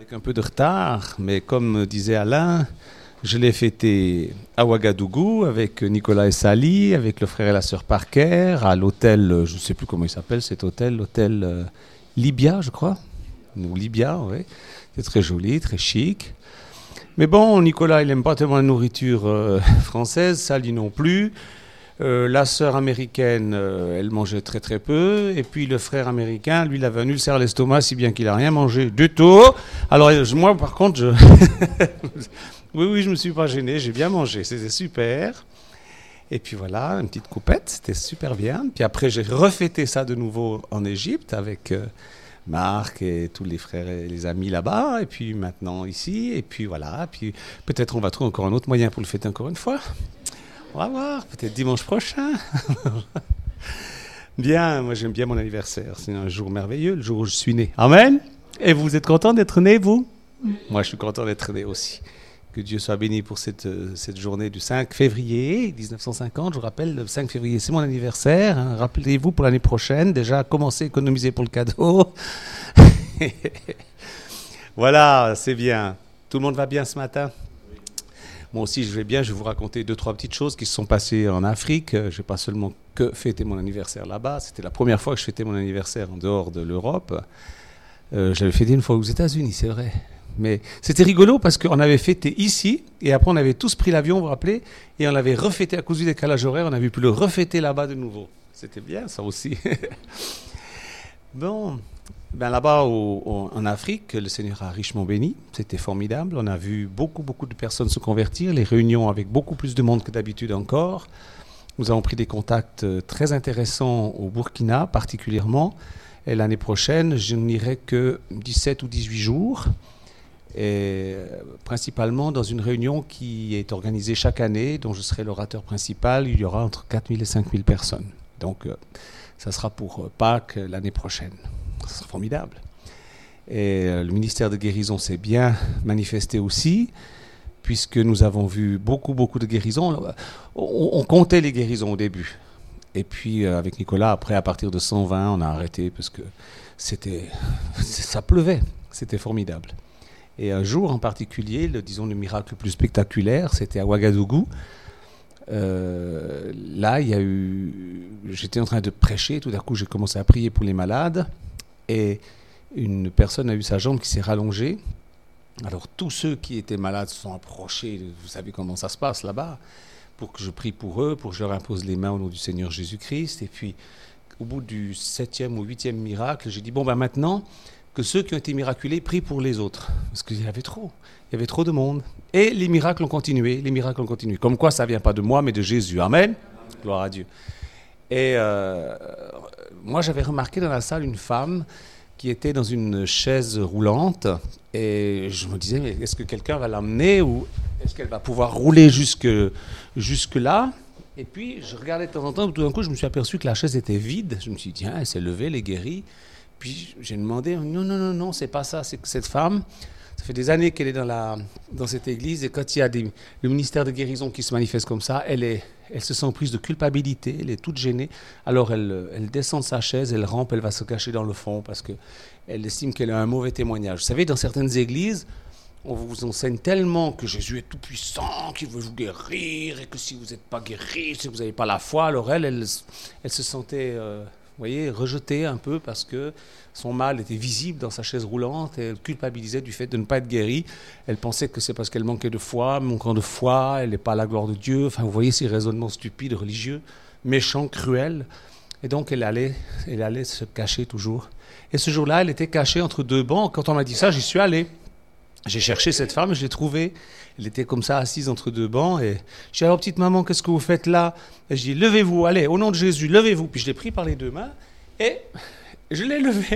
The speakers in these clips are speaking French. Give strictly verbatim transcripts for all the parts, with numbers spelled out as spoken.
Avec un peu de retard, mais comme disait Alain, je l'ai fêté à Ouagadougou avec Nicolas et Sally, avec le frère et la sœur Parker, à l'hôtel, je ne sais plus comment il s'appelle cet hôtel, l'hôtel euh, Libya, je crois. Ou Libya, oui. C'est très joli, très chic. Mais bon, Nicolas, il n'aime pas tellement la nourriture euh, française, Sally non plus. Euh, la sœur américaine, euh, elle mangeait très très peu. Et puis le frère américain, lui, il avait un ulcère à l'estomac, si bien qu'il n'a rien mangé du tout. Alors je, moi, par contre, je... oui, oui, je ne me suis pas gêné, j'ai bien mangé, c'était super. Et puis voilà, une petite coupette, c'était super bien. Puis après, j'ai refêté ça de nouveau en Égypte avec euh, Marc et tous les frères et les amis là-bas. Et puis maintenant ici, et puis voilà. Puis peut-être on va trouver encore un autre moyen pour le fêter encore une fois. On va voir, peut-être dimanche prochain. Bien, moi j'aime bien mon anniversaire. C'est un jour merveilleux, le jour où je suis né. Amen. Et vous êtes content d'être né, vous? Moi je suis content d'être né aussi. Que Dieu soit béni pour cette, cette journée du cinq février dix-neuf cent cinquante. Je vous rappelle, le cinq février, c'est mon anniversaire. Hein. Rappelez-vous pour l'année prochaine, déjà commencez à économiser pour le cadeau. Voilà, c'est bien. Tout le monde va bien ce matin? Moi aussi, je vais bien. Je vais vous raconter deux, trois petites choses qui se sont passées en Afrique. Je n'ai pas seulement que fêté mon anniversaire là-bas. C'était la première fois que je fêtais mon anniversaire en dehors de l'Europe. Euh, J'avais fêté une fois aux États-Unis, c'est vrai. Mais c'était rigolo parce qu'on avait fêté ici et après on avait tous pris l'avion, vous vous rappelez, et on l'avait refêté à cause du décalage horaire. On avait pu le refêter là-bas de nouveau. C'était bien ça aussi. Bon, ben là-bas au, au, en Afrique, le Seigneur a richement béni. C'était formidable. On a vu beaucoup, beaucoup de personnes se convertir. Les réunions avec beaucoup plus de monde que d'habitude encore. Nous avons pris des contacts très intéressants au Burkina particulièrement. Et l'année prochaine, je n'irai que dix-sept ou dix-huit jours. Et principalement dans une réunion qui est organisée chaque année, dont je serai l'orateur principal. Il y aura entre quatre mille et cinq mille personnes. Donc, euh, ça sera pour Pâques l'année prochaine. Ça sera formidable. Et euh, le ministère de guérison s'est bien manifesté aussi, puisque nous avons vu beaucoup, beaucoup de guérisons. On, on comptait les guérisons au début. Et puis, euh, avec Nicolas, après, à partir de cent vingt, on a arrêté, parce que c'était, ça pleuvait. C'était formidable. Et un jour en particulier, le, disons le miracle le plus spectaculaire, c'était à Ouagadougou. Euh, là, il y a eu, j'étais en train de prêcher, tout d'un coup j'ai commencé à prier pour les malades, et une personne a eu sa jambe qui s'est rallongée. Alors tous ceux qui étaient malades se sont approchés, vous savez comment ça se passe là-bas, pour que je prie pour eux, pour que je leur impose les mains au nom du Seigneur Jésus-Christ. Et puis, au bout du septième ou huitième miracle, j'ai dit, bon ben maintenant, que ceux qui ont été miraculés prient pour les autres. Parce qu'il y avait trop. Il y avait trop de monde. Et les miracles ont continué. Les miracles ont continué. Comme quoi, ça ne vient pas de moi, mais de Jésus. Amen. Gloire à Dieu. Et euh, moi, j'avais remarqué dans la salle une femme qui était dans une chaise roulante. Et je me disais, mais est-ce que quelqu'un va l'emmener ou est-ce qu'elle va pouvoir rouler jusque, jusque là? Et puis, je regardais de temps en temps. Tout d'un coup, je me suis aperçu que la chaise était vide. Je me suis dit, tiens, elle s'est levée, elle est guérie. Puis j'ai demandé, non, non, non, non, c'est pas ça, c'est que cette femme, ça fait des années qu'elle est dans, la, dans cette église, et quand il y a des, le ministère de guérison qui se manifeste comme ça, elle, est, elle se sent prise de culpabilité, elle est toute gênée, alors elle, elle descend de sa chaise, elle rampe, elle va se cacher dans le fond, parce qu'elle estime qu'elle a un mauvais témoignage. Vous savez, dans certaines églises, on vous enseigne tellement que Jésus est tout-puissant, qu'il veut vous guérir, et que si vous n'êtes pas guéri, si vous n'avez pas la foi, alors elle, elle, elle se sentait... Euh, vous voyez, rejetée un peu parce que son mal était visible dans sa chaise roulante et elle culpabilisait du fait de ne pas être guérie. Elle pensait que c'est parce qu'elle manquait de foi, manquant de foi, elle n'est pas à la gloire de Dieu. Enfin, vous voyez ces raisonnements stupides, religieux, méchants, cruels. Et donc, elle allait, elle allait se cacher toujours. Et ce jour-là, elle était cachée entre deux bancs. Quand on m'a dit ça, j'y suis allé. J'ai cherché cette femme et je l'ai trouvée. Elle était comme ça, assise entre deux bancs. Et j'ai dit, alors, petite maman, qu'est-ce que vous faites là? Et je dis, levez-vous, allez, au nom de Jésus, levez-vous. Puis je l'ai pris par les deux mains et je l'ai levée.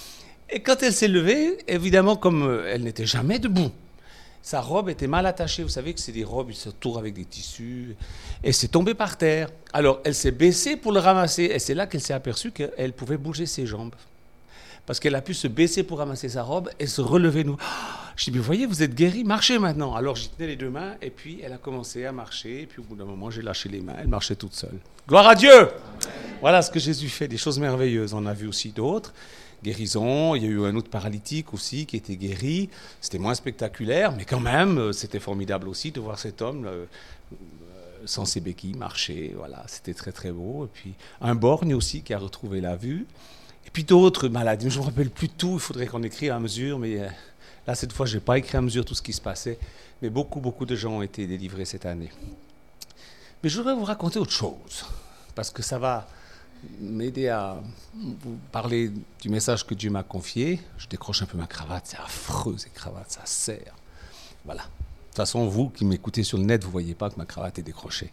Et quand elle s'est levée, évidemment, comme elle n'était jamais debout, sa robe était mal attachée. Vous savez que c'est des robes, ils se tournent avec des tissus. Et c'est tombé par terre. Alors, elle s'est baissée pour le ramasser. Et c'est là qu'elle s'est aperçue qu'elle pouvait bouger ses jambes. Parce qu'elle a pu se baisser pour ramasser sa robe et se relever. Nous. Je dis, mais vous voyez, vous êtes guéri, marchez maintenant. Alors j'y tenais les deux mains et puis elle a commencé à marcher. Et puis au bout d'un moment, j'ai lâché les mains, elle marchait toute seule. Gloire à Dieu! Voilà ce que Jésus fait, des choses merveilleuses. On a vu aussi d'autres. Guérison, il y a eu un autre paralytique aussi qui était guéri. C'était moins spectaculaire, mais quand même, c'était formidable aussi de voir cet homme euh, sans ses béquilles marcher. Voilà, c'était très très beau. Et puis un borgne aussi qui a retrouvé la vue. Et puis d'autres maladies. Je ne me rappelle plus tout, il faudrait qu'on écrive à mesure, mais euh, là cette fois je n'ai pas écrit à mesure tout ce qui se passait. Mais beaucoup beaucoup de gens ont été délivrés cette année. Mais je voudrais vous raconter autre chose, parce que ça va m'aider à vous parler du message que Dieu m'a confié. Je décroche un peu ma cravate, c'est affreux ces cravates, ça serre. Voilà. De toute façon, vous qui m'écoutez sur le net, vous ne voyez pas que ma cravate est décrochée.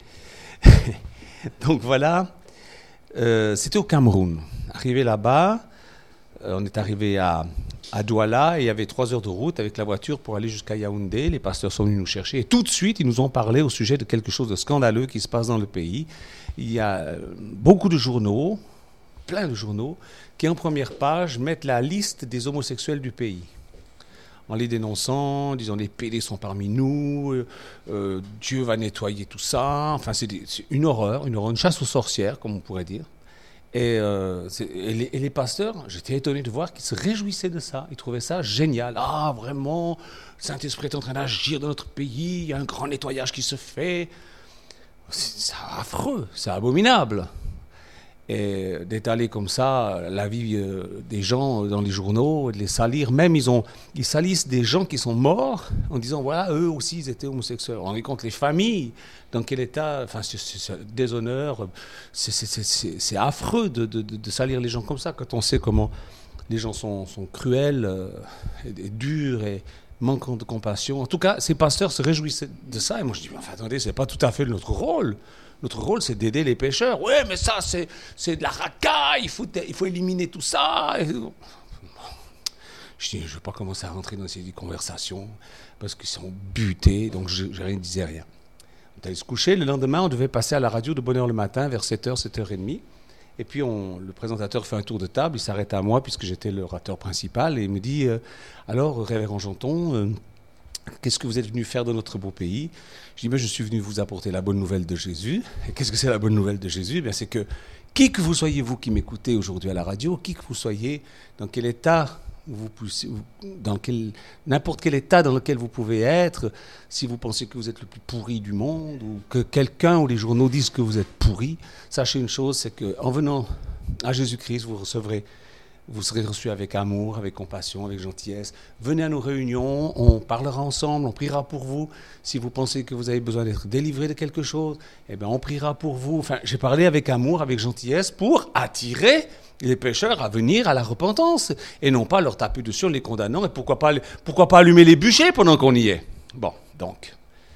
Donc voilà, euh, c'était au Cameroun. Arrivé là-bas, euh, on est arrivé à, à Douala et il y avait trois heures de route avec la voiture pour aller jusqu'à Yaoundé. Les pasteurs sont venus nous chercher et tout de suite, ils nous ont parlé au sujet de quelque chose de scandaleux qui se passe dans le pays. Il y a beaucoup de journaux, plein de journaux, qui en première page mettent la liste des homosexuels du pays. En les dénonçant, en disant les pédés sont parmi nous, euh, Dieu va nettoyer tout ça. Enfin, c'est, des, c'est une horreur, une horreur, une chasse aux sorcières, comme on pourrait dire. Et, euh, c'est, et, les, et les pasteurs, j'étais étonné de voir qu'ils se réjouissaient de ça. Ils trouvaient ça génial. Ah, vraiment, le Saint-Esprit est en train d'agir dans notre pays, il y a un grand nettoyage qui se fait. C'est affreux, c'est abominable. Et d'étaler comme ça la vie des gens dans les journaux, de les salir, même ils, ont, ils salissent des gens qui sont morts en disant voilà, eux aussi ils étaient homosexuels. On rend compte les familles, dans quel état, enfin c'est, c'est, c'est déshonneur, c'est, c'est, c'est, c'est, c'est affreux de, de, de salir les gens comme ça quand on sait comment les gens sont, sont cruels euh, et, et durs et manquant de compassion. En tout cas, ces pasteurs se réjouissaient de ça. Et moi, je dis, enfin, attendez, c'est pas tout à fait notre rôle. Notre rôle, c'est d'aider les pécheurs. Oui, mais ça, c'est, c'est de la racaille. Il faut, il faut éliminer tout ça. Et... Je dis, je ne vais pas commencer à rentrer dans ces conversations parce qu'ils sont butés. Donc, je ne disais rien. On est allé se coucher. Le lendemain, on devait passer à la radio de bonne heure le matin, vers sept heures, sept heures trente. Et puis, on, le présentateur fait un tour de table, il s'arrête à moi, puisque j'étais l'orateur principal, et il me dit euh, « Alors, révérend Janton, euh, qu'est-ce que vous êtes venu faire dans notre beau pays ?» Je dis ben, « Je suis venu vous apporter la bonne nouvelle de Jésus. » Et qu'est-ce que c'est la bonne nouvelle de Jésus? Bien, c'est que, qui que vous soyez, vous qui m'écoutez aujourd'hui à la radio, qui que vous soyez, dans quel état... Vous, dans quel, n'importe quel état dans lequel vous pouvez être, si vous pensez que vous êtes le plus pourri du monde, ou que quelqu'un ou les journaux disent que vous êtes pourri, sachez une chose, c'est qu'en venant à Jésus-Christ, vous recevrez, vous serez reçus avec amour, avec compassion, avec gentillesse. Venez à nos réunions, on parlera ensemble, on priera pour vous. Si vous pensez que vous avez besoin d'être délivré de quelque chose, eh bien on priera pour vous. Enfin, j'ai parlé avec amour, avec gentillesse, pour attirer les pécheurs à venir à la repentance, et non pas leur taper dessus en les condamnant, et pourquoi pas, pourquoi pas allumer les bûchers pendant qu'on y est. Bon, donc,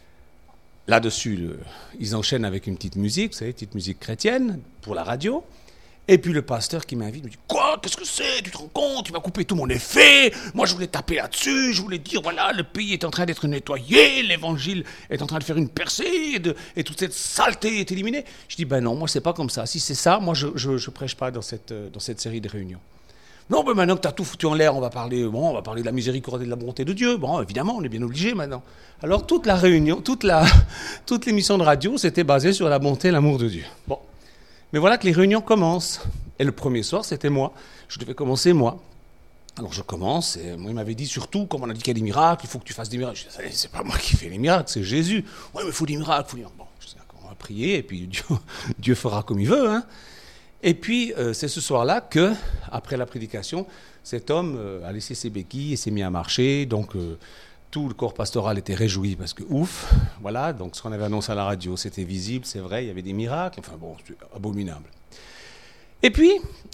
là-dessus, le, ils enchaînent avec une petite musique, vous savez, petite musique chrétienne, pour la radio, et puis le pasteur qui m'invite me dit « Quoi? Qu'est-ce que c'est? Tu te rends compte? Tu m'as coupé tout mon effet. Moi, je voulais taper là-dessus. Je voulais dire, voilà, le pays est en train d'être nettoyé. L'évangile est en train de faire une percée. Et, de, et toute cette saleté est éliminée. » Je dis « Ben non, moi, c'est pas comme ça. Si c'est ça, moi, je ne prêche pas dans cette, dans cette série de réunions. » Non, ben maintenant que tu as tout foutu en l'air, on va parler, bon, on va parler de la miséricorde et de la bonté de Dieu. Bon, évidemment, on est bien obligé maintenant. Alors, toute la réunion, toute, la, toute l'émission de radio, c'était basée sur la bonté et l'amour de Dieu. Bon. Mais voilà que les réunions commencent. Et le premier soir, c'était moi. Je devais commencer moi. Alors je commence, et moi il m'avait dit surtout, comme on a dit qu'il y a des miracles, il faut que tu fasses des miracles. Je dis, c'est pas moi qui fais les miracles, c'est Jésus. Oui, mais il faut des miracles. Faut des... Bon, je dis, on va prier, et puis Dieu, Dieu fera comme il veut. Hein. Et puis, euh, c'est ce soir-là que, après la prédication, cet homme euh, a laissé ses béquilles et s'est mis à marcher. Donc, euh, tout le corps pastoral était réjoui parce que ouf, voilà, donc ce qu'on avait annoncé à la radio, c'était visible, c'est vrai, il y avait des miracles, enfin bon, c'est abominable. Et puis,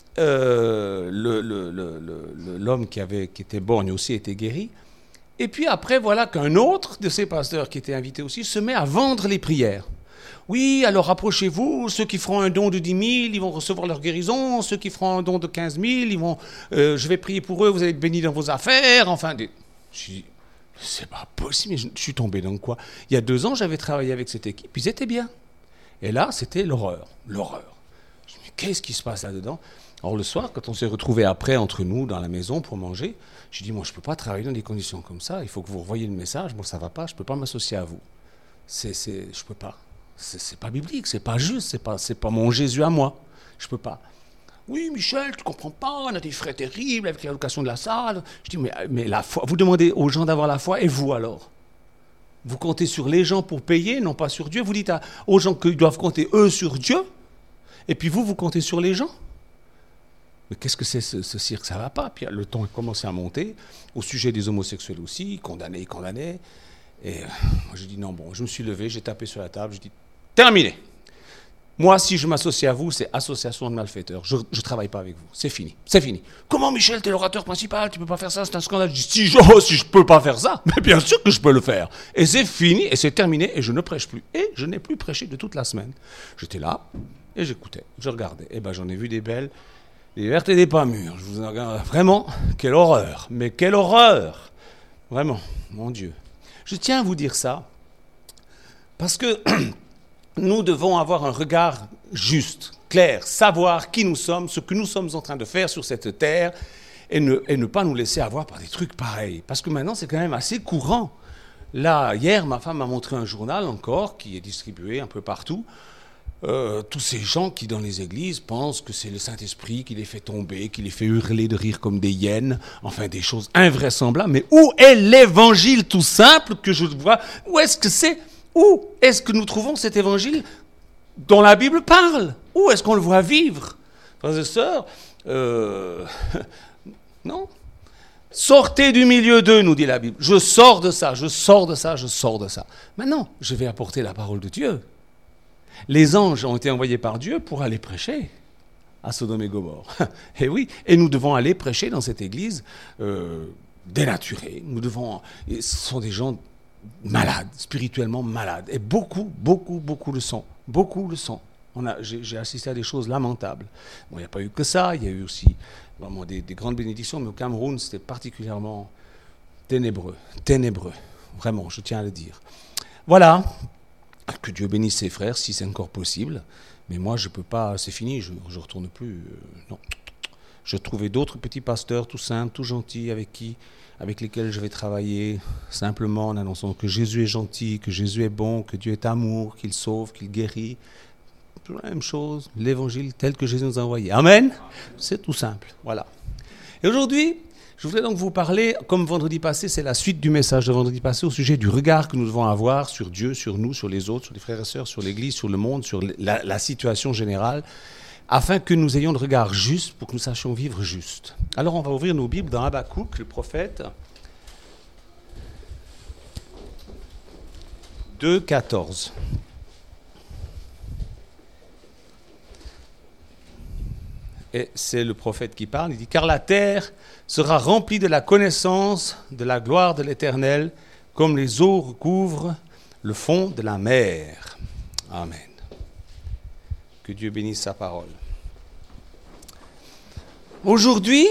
euh, le, le, le, le, l'homme qui, avait, qui était borgne aussi était guéri. Et puis après, voilà qu'un autre de ces pasteurs qui était invité aussi se met à vendre les prières. Oui, alors rapprochez-vous, ceux qui feront un don de dix mille, ils vont recevoir leur guérison, ceux qui feront un don de quinze mille, ils vont, euh, je vais prier pour eux, vous allez être bénis dans vos affaires, enfin... Des... Je dis, c'est pas possible, mais je, je suis tombé dans quoi? Il y a deux ans, j'avais travaillé avec cette équipe, ils étaient bien. Et là, c'était l'horreur, l'horreur. Je dis, mais qu'est-ce qui se passe là-dedans? Alors le soir, quand on s'est retrouvés après entre nous dans la maison pour manger, j'ai dit, moi je ne peux pas travailler dans des conditions comme ça, il faut que vous revoyiez le message, moi ça ne va pas, je ne peux pas m'associer à vous. C'est, c'est, je ne peux pas. C'est, c'est pas biblique, c'est pas juste, c'est pas, c'est pas mon Jésus à moi. Je ne peux pas. Oui, Michel, tu ne comprends pas, on a des frais terribles avec la location de la salle. Je dis, mais, mais la foi, vous demandez aux gens d'avoir la foi, et vous alors? Vous comptez sur les gens pour payer, non pas sur Dieu. Vous dites à, aux gens qu'ils doivent compter, eux, sur Dieu, et puis vous, vous comptez sur les gens. Mais qu'est-ce que c'est ce, ce cirque? Ça ne va pas. Puis le ton a commencé à monter, au sujet des homosexuels aussi, condamnés, condamnés. Et euh, moi, j'ai dit non, bon, je me suis levé, j'ai tapé sur la table, j'ai dit, terminé. Moi, si je m'associe à vous, c'est association de malfaiteurs. Je ne travaille pas avec vous. C'est fini. C'est fini. Comment, Michel, tu es l'orateur principal, tu ne peux pas faire ça, c'est un scandale. Je dis, si je ne si je peux pas faire ça, mais bien sûr que je peux le faire. Et c'est fini, et c'est terminé, et je ne prêche plus. Et je n'ai plus prêché de toute la semaine. J'étais là, et j'écoutais, je regardais. Et bien, j'en ai vu des belles, des vertes et des pas mûres. Je vous en regarde vraiment, quelle horreur. Mais quelle horreur. Vraiment, mon Dieu. Je tiens à vous dire ça, parce que... nous devons avoir un regard juste, clair, savoir qui nous sommes, ce que nous sommes en train de faire sur cette terre, et ne, et ne pas nous laisser avoir par des trucs pareils. Parce que maintenant, c'est quand même assez courant. Là, hier, ma femme m'a montré un journal encore, qui est distribué un peu partout. Euh, tous ces gens qui, dans les églises, pensent que c'est le Saint-Esprit qui les fait tomber, qui les fait hurler de rire comme des hyènes, enfin des choses invraisemblables. Mais où est l'évangile tout simple que je vois? Où est-ce que c'est? Où est-ce que nous trouvons cet évangile dont la Bible parle? Où est-ce qu'on le voit vivre? Frères et sœurs, euh, non. Sortez du milieu d'eux, nous dit la Bible. Je sors de ça, je sors de ça, je sors de ça. Maintenant, je vais apporter la parole de Dieu. Les anges ont été envoyés par Dieu pour aller prêcher à Sodome et Gomorrhe. Et oui, et nous devons aller prêcher dans cette église euh, dénaturée. Nous devons, et ce sont des gens malades, spirituellement malades. Et beaucoup, beaucoup, beaucoup le sont. Beaucoup le sont. On a, j'ai, j'ai assisté à des choses lamentables. Bon, il n'y a pas eu que ça, il y a eu aussi vraiment des, des grandes bénédictions, mais au Cameroun, c'était particulièrement ténébreux. Ténébreux. Vraiment, je tiens à le dire. Voilà. Que Dieu bénisse ses frères, si c'est encore possible. Mais moi, je ne peux pas, c'est fini, je ne retourne plus. Euh, non. Je trouvais d'autres petits pasteurs tout simples, tout gentils, avec qui... avec lesquels je vais travailler simplement en annonçant que Jésus est gentil, que Jésus est bon, que Dieu est amour, qu'il sauve, qu'il guérit. Toujours la même chose, l'évangile tel que Jésus nous a envoyé. Amen. C'est tout simple, voilà. Et aujourd'hui, je voudrais donc vous parler, comme vendredi passé, c'est la suite du message de vendredi passé, au sujet du regard que nous devons avoir sur Dieu, sur nous, sur les autres, sur les frères et sœurs, sur l'Église, sur le monde, sur la, la situation générale, afin que nous ayons le regard juste pour que nous sachions vivre juste. Alors on va ouvrir nos Bibles dans Habakkuk, le prophète, deux, quatorze. Et c'est le prophète qui parle, il dit « Car la terre sera remplie de la connaissance de la gloire de l'Éternel, comme les eaux recouvrent le fond de la mer. » Amen. Que Dieu bénisse sa parole. Aujourd'hui,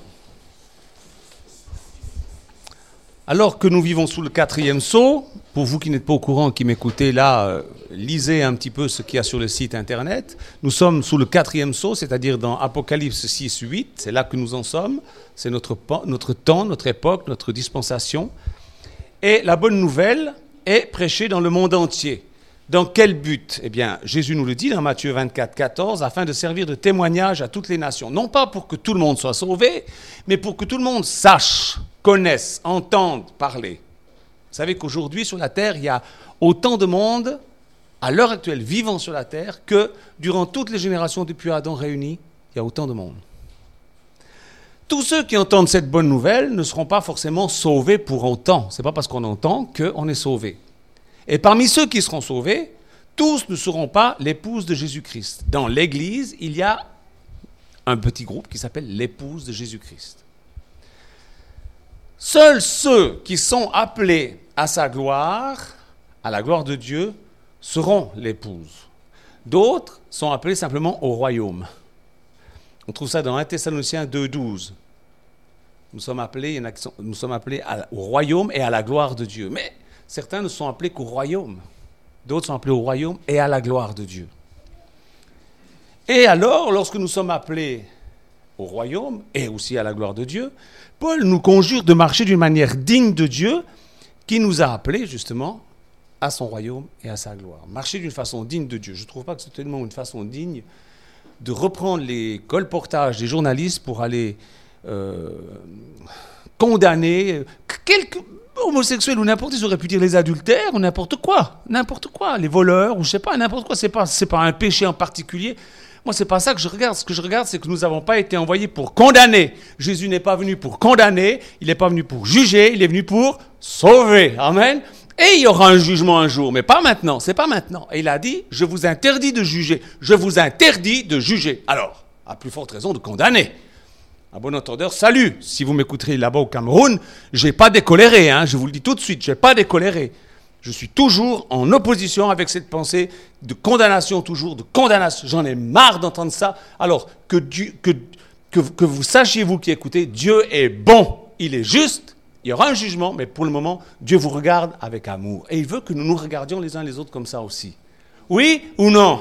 alors que nous vivons sous le quatrième sceau, pour vous qui n'êtes pas au courant, qui m'écoutez là, euh, lisez un petit peu ce qu'il y a sur le site internet. Nous sommes sous le quatrième sceau, c'est-à-dire dans Apocalypse six, huit, c'est là que nous en sommes. C'est notre, notre temps, notre époque, notre dispensation. Et la bonne nouvelle est prêchée dans le monde entier. Dans quel but? Eh bien, Jésus nous le dit dans Matthieu vingt-quatre, quatorze, afin de servir de témoignage à toutes les nations. Non pas pour que tout le monde soit sauvé, mais pour que tout le monde sache, connaisse, entende parler. Vous savez qu'aujourd'hui, sur la terre, il y a autant de monde, à l'heure actuelle, vivant sur la terre, que durant toutes les générations depuis Adam réunies, il y a autant de monde. Tous ceux qui entendent cette bonne nouvelle ne seront pas forcément sauvés pour autant. Ce n'est pas parce qu'on entend qu'on est sauvé. Et parmi ceux qui seront sauvés, tous ne seront pas l'épouse de Jésus-Christ. Dans l'Église, il y a un petit groupe qui s'appelle l'épouse de Jésus-Christ. Seuls ceux qui sont appelés à sa gloire, à la gloire de Dieu, seront l'épouse. D'autres sont appelés simplement au royaume. On trouve ça dans un Thessaloniciens deux, douze. Nous sommes appelés, il y en a qui sont, nous sommes appelés à, au royaume et à la gloire de Dieu. Mais certains ne sont appelés qu'au royaume. D'autres sont appelés au royaume et à la gloire de Dieu. Et alors, lorsque nous sommes appelés au royaume et aussi à la gloire de Dieu, Paul nous conjure de marcher d'une manière digne de Dieu qui nous a appelés justement à son royaume et à sa gloire. Marcher d'une façon digne de Dieu. Je ne trouve pas que c'est tellement une façon digne de reprendre les colportages des journalistes pour aller euh, condamner quelques homosexuels ou n'importe, ils auraient pu dire les adultères ou n'importe quoi, n'importe quoi, les voleurs ou je sais pas, n'importe quoi, c'est pas, c'est pas un péché en particulier. Moi, c'est pas ça que je regarde. Ce que je regarde, c'est que nous n'avons pas été envoyés pour condamner. Jésus n'est pas venu pour condamner, il n'est pas venu pour juger, il est venu pour sauver. Amen. Et il y aura un jugement un jour, mais pas maintenant, c'est pas maintenant. Et il a dit, je vous interdis de juger, je vous interdis de juger. Alors, à plus forte raison de condamner. À bon entendeur, salut. Si vous m'écouterez là-bas au Cameroun, j'ai pas décoléré, hein, je vous le dis tout de suite, j'ai pas décoléré. Je suis toujours en opposition avec cette pensée de condamnation, toujours de condamnation. J'en ai marre d'entendre ça. Alors, que, Dieu, que, que, que vous sachiez, vous qui écoutez, Dieu est bon, il est juste. Il y aura un jugement, mais pour le moment, Dieu vous regarde avec amour. Et il veut que nous nous regardions les uns les autres comme ça aussi. Oui ou non?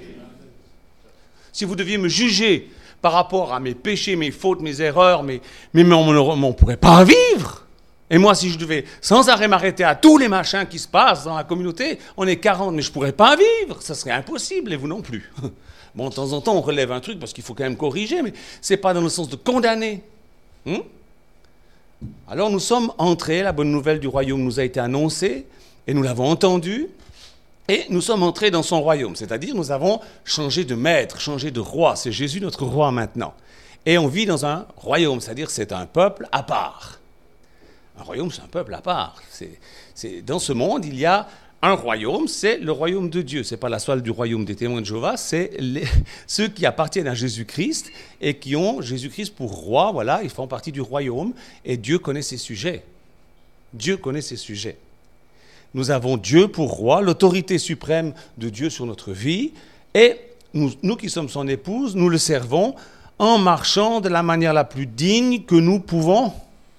Si vous deviez me juger par rapport à mes péchés, mes fautes, mes erreurs, mes, mais on ne pourrait pas vivre. Et moi, si je devais sans arrêt m'arrêter à tous les machins qui se passent dans la communauté, on est quarante, mais je ne pourrais pas vivre. Ça serait impossible, et vous non plus. Bon, de temps en temps, on relève un truc parce qu'il faut quand même corriger, mais ce n'est pas dans le sens de condamner. Hum? Alors nous sommes entrés, la bonne nouvelle du royaume nous a été annoncée, et nous l'avons entendue, et nous sommes entrés dans son royaume. C'est-à-dire, nous avons changé de maître, changé de roi. C'est Jésus notre roi maintenant. Et on vit dans un royaume, c'est-à-dire c'est un peuple à part. Un royaume, c'est un peuple à part. C'est, c'est, dans ce monde, il y a un royaume, c'est le royaume de Dieu. Ce n'est pas la soile du royaume des témoins de Jéhovah, c'est les, ceux qui appartiennent à Jésus-Christ et qui ont Jésus-Christ pour roi. Voilà, ils font partie du royaume et Dieu connaît ses sujets. Dieu connaît ses sujets. Nous avons Dieu pour roi, l'autorité suprême de Dieu sur notre vie. Et nous, nous qui sommes son épouse, nous le servons en marchant de la manière la plus digne que nous pouvons,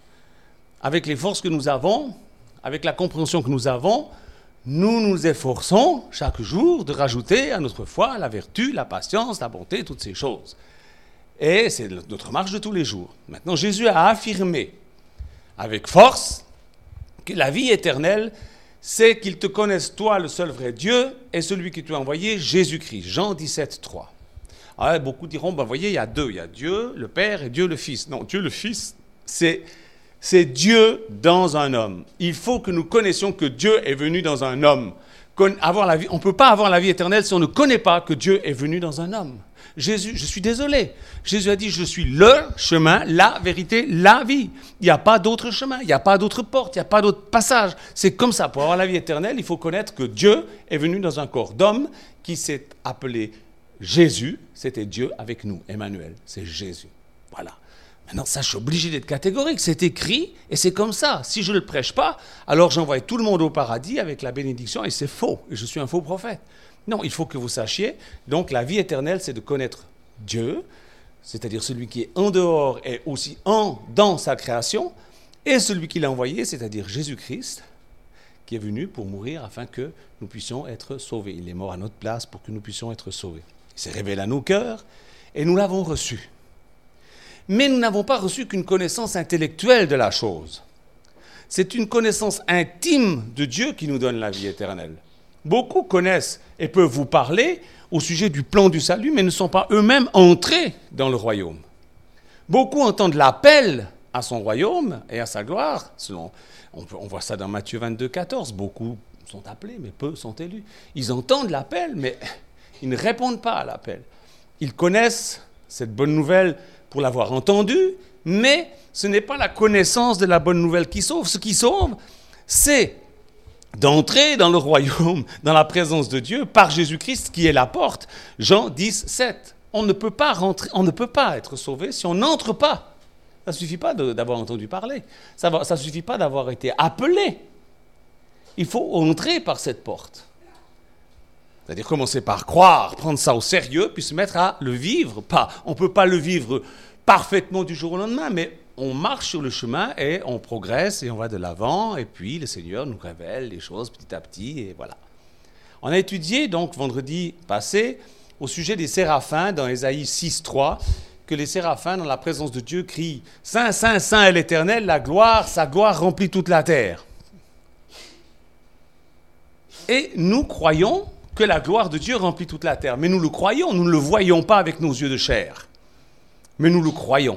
avec les forces que nous avons, avec la compréhension que nous avons. Nous nous efforçons chaque jour de rajouter à notre foi la vertu, la patience, la bonté, toutes ces choses. Et c'est notre marche de tous les jours. Maintenant, Jésus a affirmé avec force que la vie éternelle, c'est qu'ils te connaissent, toi, le seul vrai Dieu, et celui qui t'a envoyé, Jésus-Christ. Jean dix-sept, trois. Alors, beaucoup diront, ben, voyez, il y a deux. Il y a Dieu, le Père, et Dieu, le Fils. Non, Dieu, le Fils, c'est... C'est Dieu dans un homme. Il faut que nous connaissions que Dieu est venu dans un homme. Avoir la vie, on ne peut pas avoir la vie éternelle si on ne connaît pas que Dieu est venu dans un homme. Jésus, je suis désolé. Jésus a dit, je suis le chemin, la vérité, la vie. Il n'y a pas d'autre chemin, il n'y a pas d'autre porte, il n'y a pas d'autre passage. C'est comme ça. Pour avoir la vie éternelle, il faut connaître que Dieu est venu dans un corps d'homme qui s'est appelé Jésus. C'était Dieu avec nous. Emmanuel, c'est Jésus. Voilà. Maintenant, ça, je suis obligé d'être catégorique. C'est écrit et c'est comme ça. Si je ne le prêche pas, alors j'envoie tout le monde au paradis avec la bénédiction et c'est faux. Et je suis un faux prophète. Non, il faut que vous sachiez. Donc, la vie éternelle, c'est de connaître Dieu, c'est-à-dire celui qui est en dehors et aussi en, dans sa création, et celui qui l'a envoyé, c'est-à-dire Jésus-Christ, qui est venu pour mourir afin que nous puissions être sauvés. Il est mort à notre place pour que nous puissions être sauvés. Il s'est révélé à nos cœurs et nous l'avons reçu. Mais nous n'avons pas reçu qu'une connaissance intellectuelle de la chose. C'est une connaissance intime de Dieu qui nous donne la vie éternelle. Beaucoup connaissent et peuvent vous parler au sujet du plan du salut, mais ne sont pas eux-mêmes entrés dans le royaume. Beaucoup entendent l'appel à son royaume et à sa gloire. Selon, on, peut, on voit ça dans Matthieu vingt-deux, quatorze. Beaucoup sont appelés, mais peu sont élus. Ils entendent l'appel, mais ils ne répondent pas à l'appel. Ils connaissent cette bonne nouvelle pour l'avoir entendu, mais ce n'est pas la connaissance de la bonne nouvelle qui sauve. Ce qui sauve, c'est d'entrer dans le royaume, dans la présence de Dieu, par Jésus-Christ qui est la porte. Jean dix, sept. On ne peut pas rentrer, on ne peut pas être sauvé si on n'entre pas. Ça ne suffit pas de, d'avoir entendu parler. Ça ne suffit pas d'avoir été appelé. Il faut entrer par cette porte. C'est-à-dire commencer par croire, prendre ça au sérieux, puis se mettre à le vivre. Pas, on ne peut pas le vivre parfaitement du jour au lendemain, mais on marche sur le chemin et on progresse et on va de l'avant. Et puis le Seigneur nous révèle les choses petit à petit et voilà. On a étudié donc vendredi passé au sujet des séraphins dans Ésaïe six, trois, que les séraphins dans la présence de Dieu crient « Saint, Saint, Saint est l'Éternel, la gloire, sa gloire remplit toute la terre. » Et nous croyons que la gloire de Dieu remplit toute la terre. Mais nous le croyons, nous ne le voyons pas avec nos yeux de chair. Mais nous le croyons.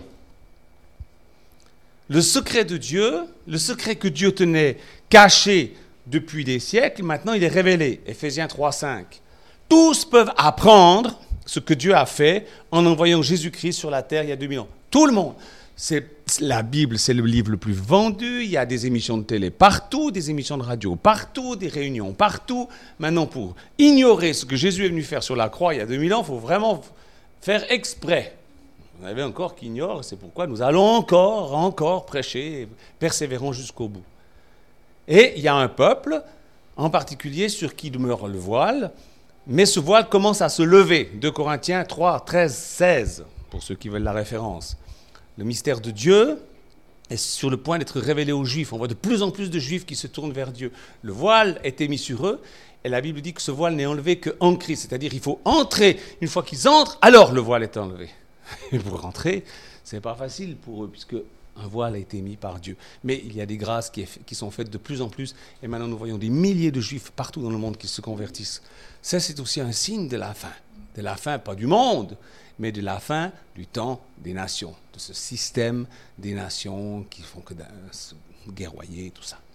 Le secret de Dieu, le secret que Dieu tenait caché depuis des siècles, maintenant il est révélé. Éphésiens trois, cinq. Tous peuvent apprendre ce que Dieu a fait en envoyant Jésus-Christ sur la terre il y a deux mille ans. Tout le monde. C'est, la Bible, c'est le livre le plus vendu. Il y a des émissions de télé partout, des émissions de radio partout, des réunions partout. Maintenant, pour ignorer ce que Jésus est venu faire sur la croix il y a deux mille ans, il faut vraiment faire exprès. Vous en avez encore qui ignorent, c'est pourquoi nous allons encore, encore prêcher, persévérons jusqu'au bout. Et il y a un peuple, en particulier, sur qui demeure le voile, mais ce voile commence à se lever. deux Corinthiens trois, treize, seize, pour ceux qui veulent la référence. Le mystère de Dieu est sur le point d'être révélé aux Juifs. On voit de plus en plus de Juifs qui se tournent vers Dieu. Le voile est mis sur eux, et la Bible dit que ce voile n'est enlevé qu'en Christ. C'est-à-dire qu'il faut entrer. Une fois qu'ils entrent, alors le voile est enlevé. Et pour rentrer, ce n'est pas facile pour eux, puisque un voile a été mis par Dieu. Mais il y a des grâces qui, est, qui sont faites de plus en plus, et maintenant nous voyons des milliers de Juifs partout dans le monde qui se convertissent. Ça, c'est aussi un signe de la fin. De la fin, pas du monde, mais de la fin du temps des nations, de ce système des nations qui font que se guerroyer, tout ça.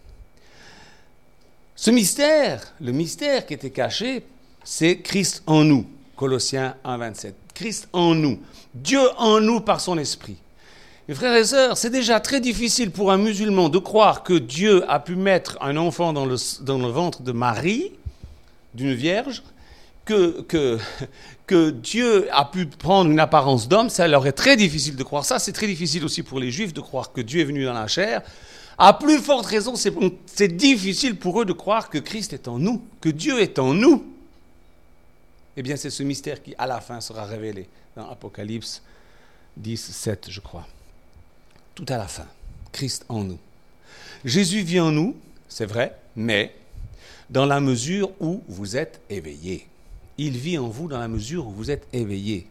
Ce mystère, le mystère qui était caché, c'est Christ en nous, Colossiens un, vingt-sept. Christ en nous, Dieu en nous par son esprit. Mes frères et sœurs, c'est déjà très difficile pour un musulman de croire que Dieu a pu mettre un enfant dans le, dans le ventre de Marie, d'une vierge, que, que, que Dieu a pu prendre une apparence d'homme. Ça leur est très difficile de croire ça. C'est très difficile aussi pour les Juifs de croire que Dieu est venu dans la chair. À plus forte raison, c'est, c'est difficile pour eux de croire que Christ est en nous, que Dieu est en nous. Eh bien, c'est ce mystère qui, à la fin, sera révélé dans Apocalypse dix, sept, je crois. Tout à la fin, Christ en nous. Jésus vit en nous, c'est vrai, mais dans la mesure où vous êtes éveillés. Il vit en vous dans la mesure où vous êtes éveillés.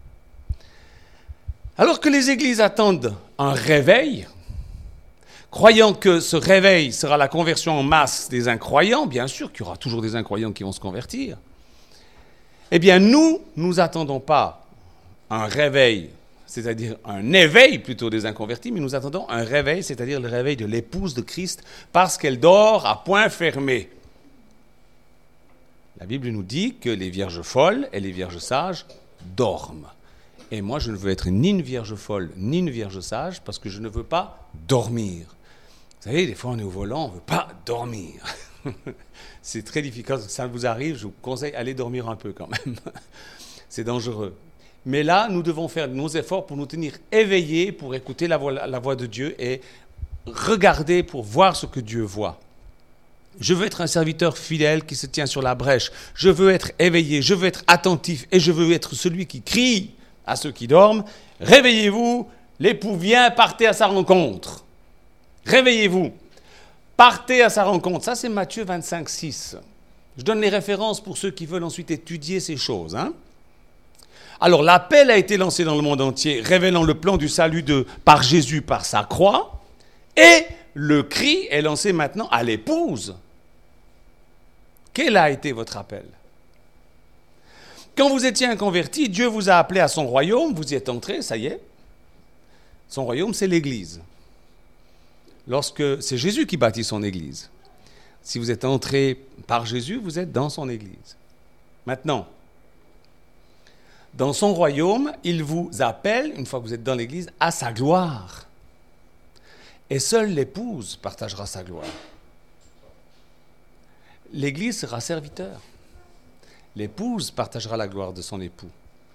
Alors que les églises attendent un réveil, croyant que ce réveil sera la conversion en masse des incroyants, bien sûr qu'il y aura toujours des incroyants qui vont se convertir, eh bien nous, nous n'attendons pas un réveil, c'est-à-dire un éveil plutôt des inconvertis, mais nous attendons un réveil, c'est-à-dire le réveil de l'épouse de Christ, parce qu'elle dort à point fermé. La Bible nous dit que les vierges folles et les vierges sages dorment. Et moi, je ne veux être ni une vierge folle, ni une vierge sage, parce que je ne veux pas dormir. Vous savez, des fois, on est au volant, on ne veut pas dormir. C'est très difficile. Quand ça vous arrive, je vous conseille d'aller dormir un peu quand même. C'est dangereux. Mais là, nous devons faire nos efforts pour nous tenir éveillés, pour écouter la voix, la voix de Dieu et regarder pour voir ce que Dieu voit. Je veux être un serviteur fidèle qui se tient sur la brèche. Je veux être éveillé, je veux être attentif et je veux être celui qui crie à ceux qui dorment. Réveillez-vous, l'époux vient, partez à sa rencontre. Réveillez-vous, partez à sa rencontre. Ça, c'est Matthieu vingt-cinq, six. Je donne les références pour ceux qui veulent ensuite étudier ces choses. Hein. Alors, l'appel a été lancé dans le monde entier, révélant le plan du salut de, par Jésus, par sa croix, et le cri est lancé maintenant à l'épouse. Quel a été votre appel? Quand vous étiez un converti, Dieu vous a appelé à son royaume, vous y êtes entré, ça y est. Son royaume, c'est l'Église. Lorsque c'est Jésus qui bâtit son Église. Si vous êtes entré par Jésus, vous êtes dans son Église. Maintenant, dans son royaume, il vous appelle, une fois que vous êtes dans l'Église, à sa gloire. Et seule l'épouse partagera sa gloire. L'Église sera serviteur. L'épouse partagera la gloire de son époux.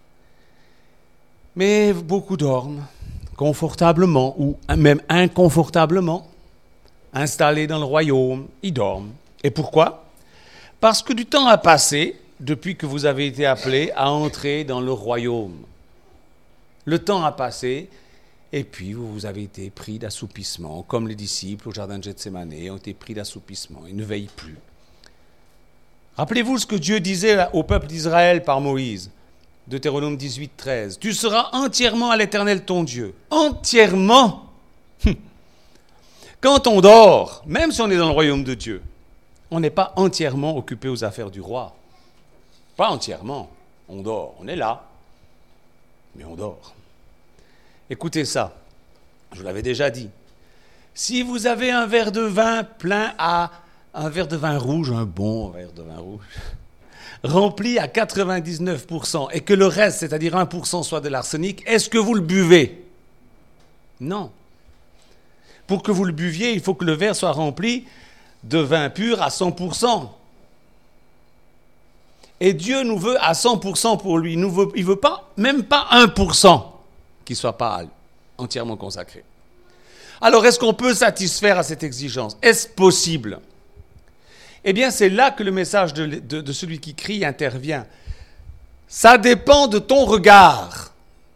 Mais beaucoup dorment, confortablement ou même inconfortablement, installés dans le royaume, ils dorment. Et pourquoi? Parce que du temps a passé depuis que vous avez été appelés à entrer dans le royaume. Le temps a passé et puis vous avez été pris d'assoupissement, comme les disciples au jardin de Gethsémane ont été pris d'assoupissement, ils ne veillent plus. Rappelez-vous ce que Dieu disait au peuple d'Israël par Moïse, Deutéronome dix-huit, treize. Tu seras entièrement à l'Éternel ton Dieu. Entièrement. Quand on dort, même si on est dans le royaume de Dieu, on n'est pas entièrement occupé aux affaires du roi. Pas entièrement. On dort. On est là. Mais on dort. Écoutez ça. Je vous l'avais déjà dit. Si vous avez un verre de vin plein à... Un verre de vin rouge, un bon verre de vin rouge, rempli à quatre-vingt-dix-neuf pour cent, et que le reste, c'est-à-dire un pour cent, soit de l'arsenic, est-ce que vous le buvez? Non. Pour que vous le buviez, il faut que le verre soit rempli de vin pur à cent pour cent. Et Dieu nous veut à cent pour cent pour lui. Il ne veut, il veut pas, même pas un pour cent qui ne soit pas entièrement consacré. Alors, est-ce qu'on peut satisfaire à cette exigence? Est-ce possible? Eh bien, c'est là que le message de, de, de celui qui crie intervient. Ça dépend de ton regard.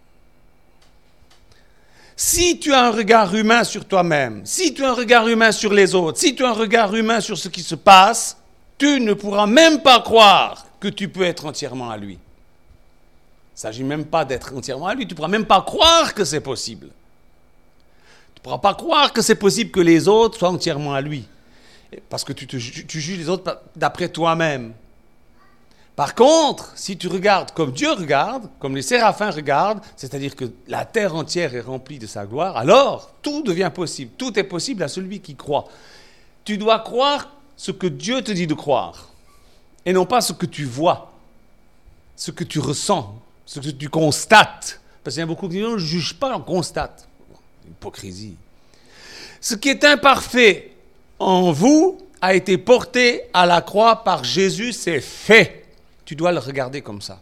Si tu as un regard humain sur toi-même, si tu as un regard humain sur les autres, si tu as un regard humain sur ce qui se passe, tu ne pourras même pas croire que tu peux être entièrement à lui. Il ne s'agit même pas d'être entièrement à lui, tu ne pourras même pas croire que c'est possible. Tu ne pourras pas croire que c'est possible que les autres soient entièrement à lui. Parce que tu, te, tu juges les autres d'après toi-même. Par contre, si tu regardes comme Dieu regarde, comme les séraphins regardent, c'est-à-dire que la terre entière est remplie de sa gloire, alors tout devient possible. Tout est possible à celui qui croit. Tu dois croire ce que Dieu te dit de croire, et non pas ce que tu vois, ce que tu ressens, ce que tu constates. Parce qu'il y a beaucoup qui disent, on ne juge pas, on constate. Hypocrisie. Ce qui est imparfait en vous a été porté à la croix par Jésus, c'est fait. Tu dois le regarder comme ça.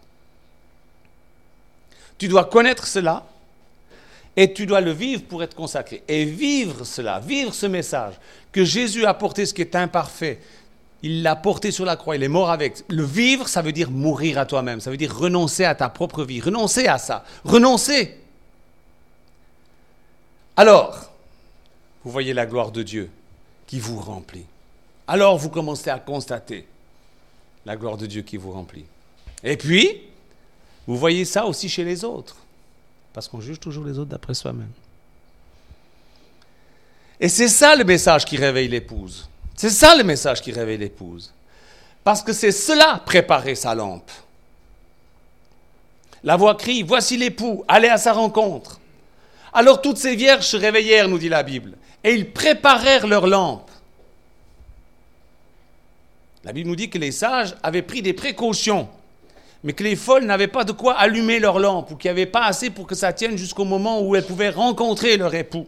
Tu dois connaître cela et tu dois le vivre pour être consacré. Et vivre cela, vivre ce message, que Jésus a porté ce qui est imparfait, il l'a porté sur la croix, il est mort avec. Le vivre, ça veut dire mourir à toi-même, ça veut dire renoncer à ta propre vie, renoncer à ça, renoncer. Alors, vous voyez la gloire de Dieu qui vous remplit. Alors vous commencez à constater la gloire de Dieu qui vous remplit. Et puis, vous voyez ça aussi chez les autres, parce qu'on juge toujours les autres d'après soi-même. Et c'est ça le message qui réveille l'épouse. C'est ça le message qui réveille l'épouse. Parce que c'est cela, préparer sa lampe. La voix crie, voici l'époux, allez à sa rencontre. Alors toutes ces vierges se réveillèrent, nous dit la Bible, et ils préparèrent leur lampe. La Bible nous dit que les sages avaient pris des précautions, mais que les folles n'avaient pas de quoi allumer leur lampe, ou qu'il n'y avait pas assez pour que ça tienne jusqu'au moment où elles pouvaient rencontrer leur époux.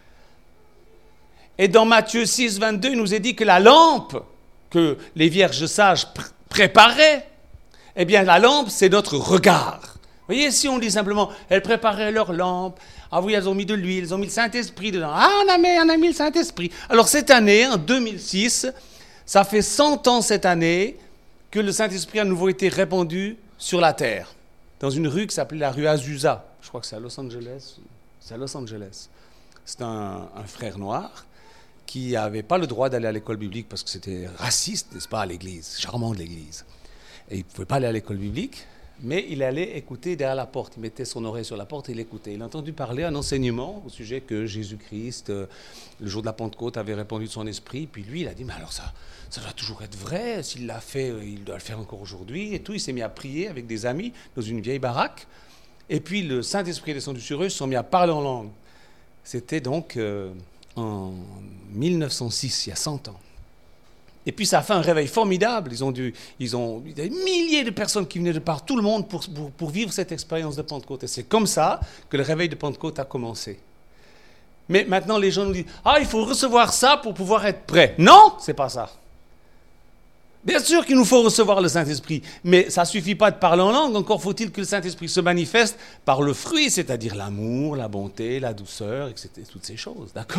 Et dans Matthieu six, vingt-deux, il nous est dit que la lampe que les vierges sages pr- préparaient, eh bien la lampe, c'est notre regard. Vous voyez, si on dit simplement, elles préparaient leur lampe, ah oui, elles ont mis de l'huile, elles ont mis le Saint-Esprit dedans, ah on a mis, on a mis le Saint-Esprit. Alors cette année, en deux mille six, ça fait cent ans cette année que le Saint-Esprit a de nouveau été répandu sur la terre, dans une rue qui s'appelait la rue Azusa. Je crois que c'est à Los Angeles. C'est à Los Angeles. C'est un, un frère noir qui n'avait pas le droit d'aller à l'école biblique parce que c'était raciste, n'est-ce pas, à l'église, charmant de l'église. Et il ne pouvait pas aller à l'école biblique, mais il allait écouter derrière la porte. Il mettait son oreille sur la porte et il écoutait. Il a entendu parler un enseignement au sujet que Jésus-Christ, euh, le jour de la Pentecôte, avait répandu de son esprit. Puis lui, il a dit, mais alors ça, ça doit toujours être vrai. S'il l'a fait, il doit le faire encore aujourd'hui. Et tout, il s'est mis à prier avec des amis dans une vieille baraque. Et puis le Saint-Esprit est descendu sur eux, ils se sont mis à parler en langue. C'était donc euh, en mille neuf cent six, il y a cent ans. Et puis ça a fait un réveil formidable. Ils ont dû, ils ont, il y a des milliers de personnes qui venaient de par tout le monde pour, pour, pour vivre cette expérience de Pentecôte. Et c'est comme ça que le réveil de Pentecôte a commencé. Mais maintenant, les gens nous disent « Ah, il faut recevoir ça pour pouvoir être prêt. » Non, c'est pas ça. Bien sûr qu'il nous faut recevoir le Saint-Esprit, mais ça ne suffit pas de parler en langue. Encore faut-il que le Saint-Esprit se manifeste par le fruit, c'est-à-dire l'amour, la bonté, la douceur, et cetera, toutes ces choses. D'accord ?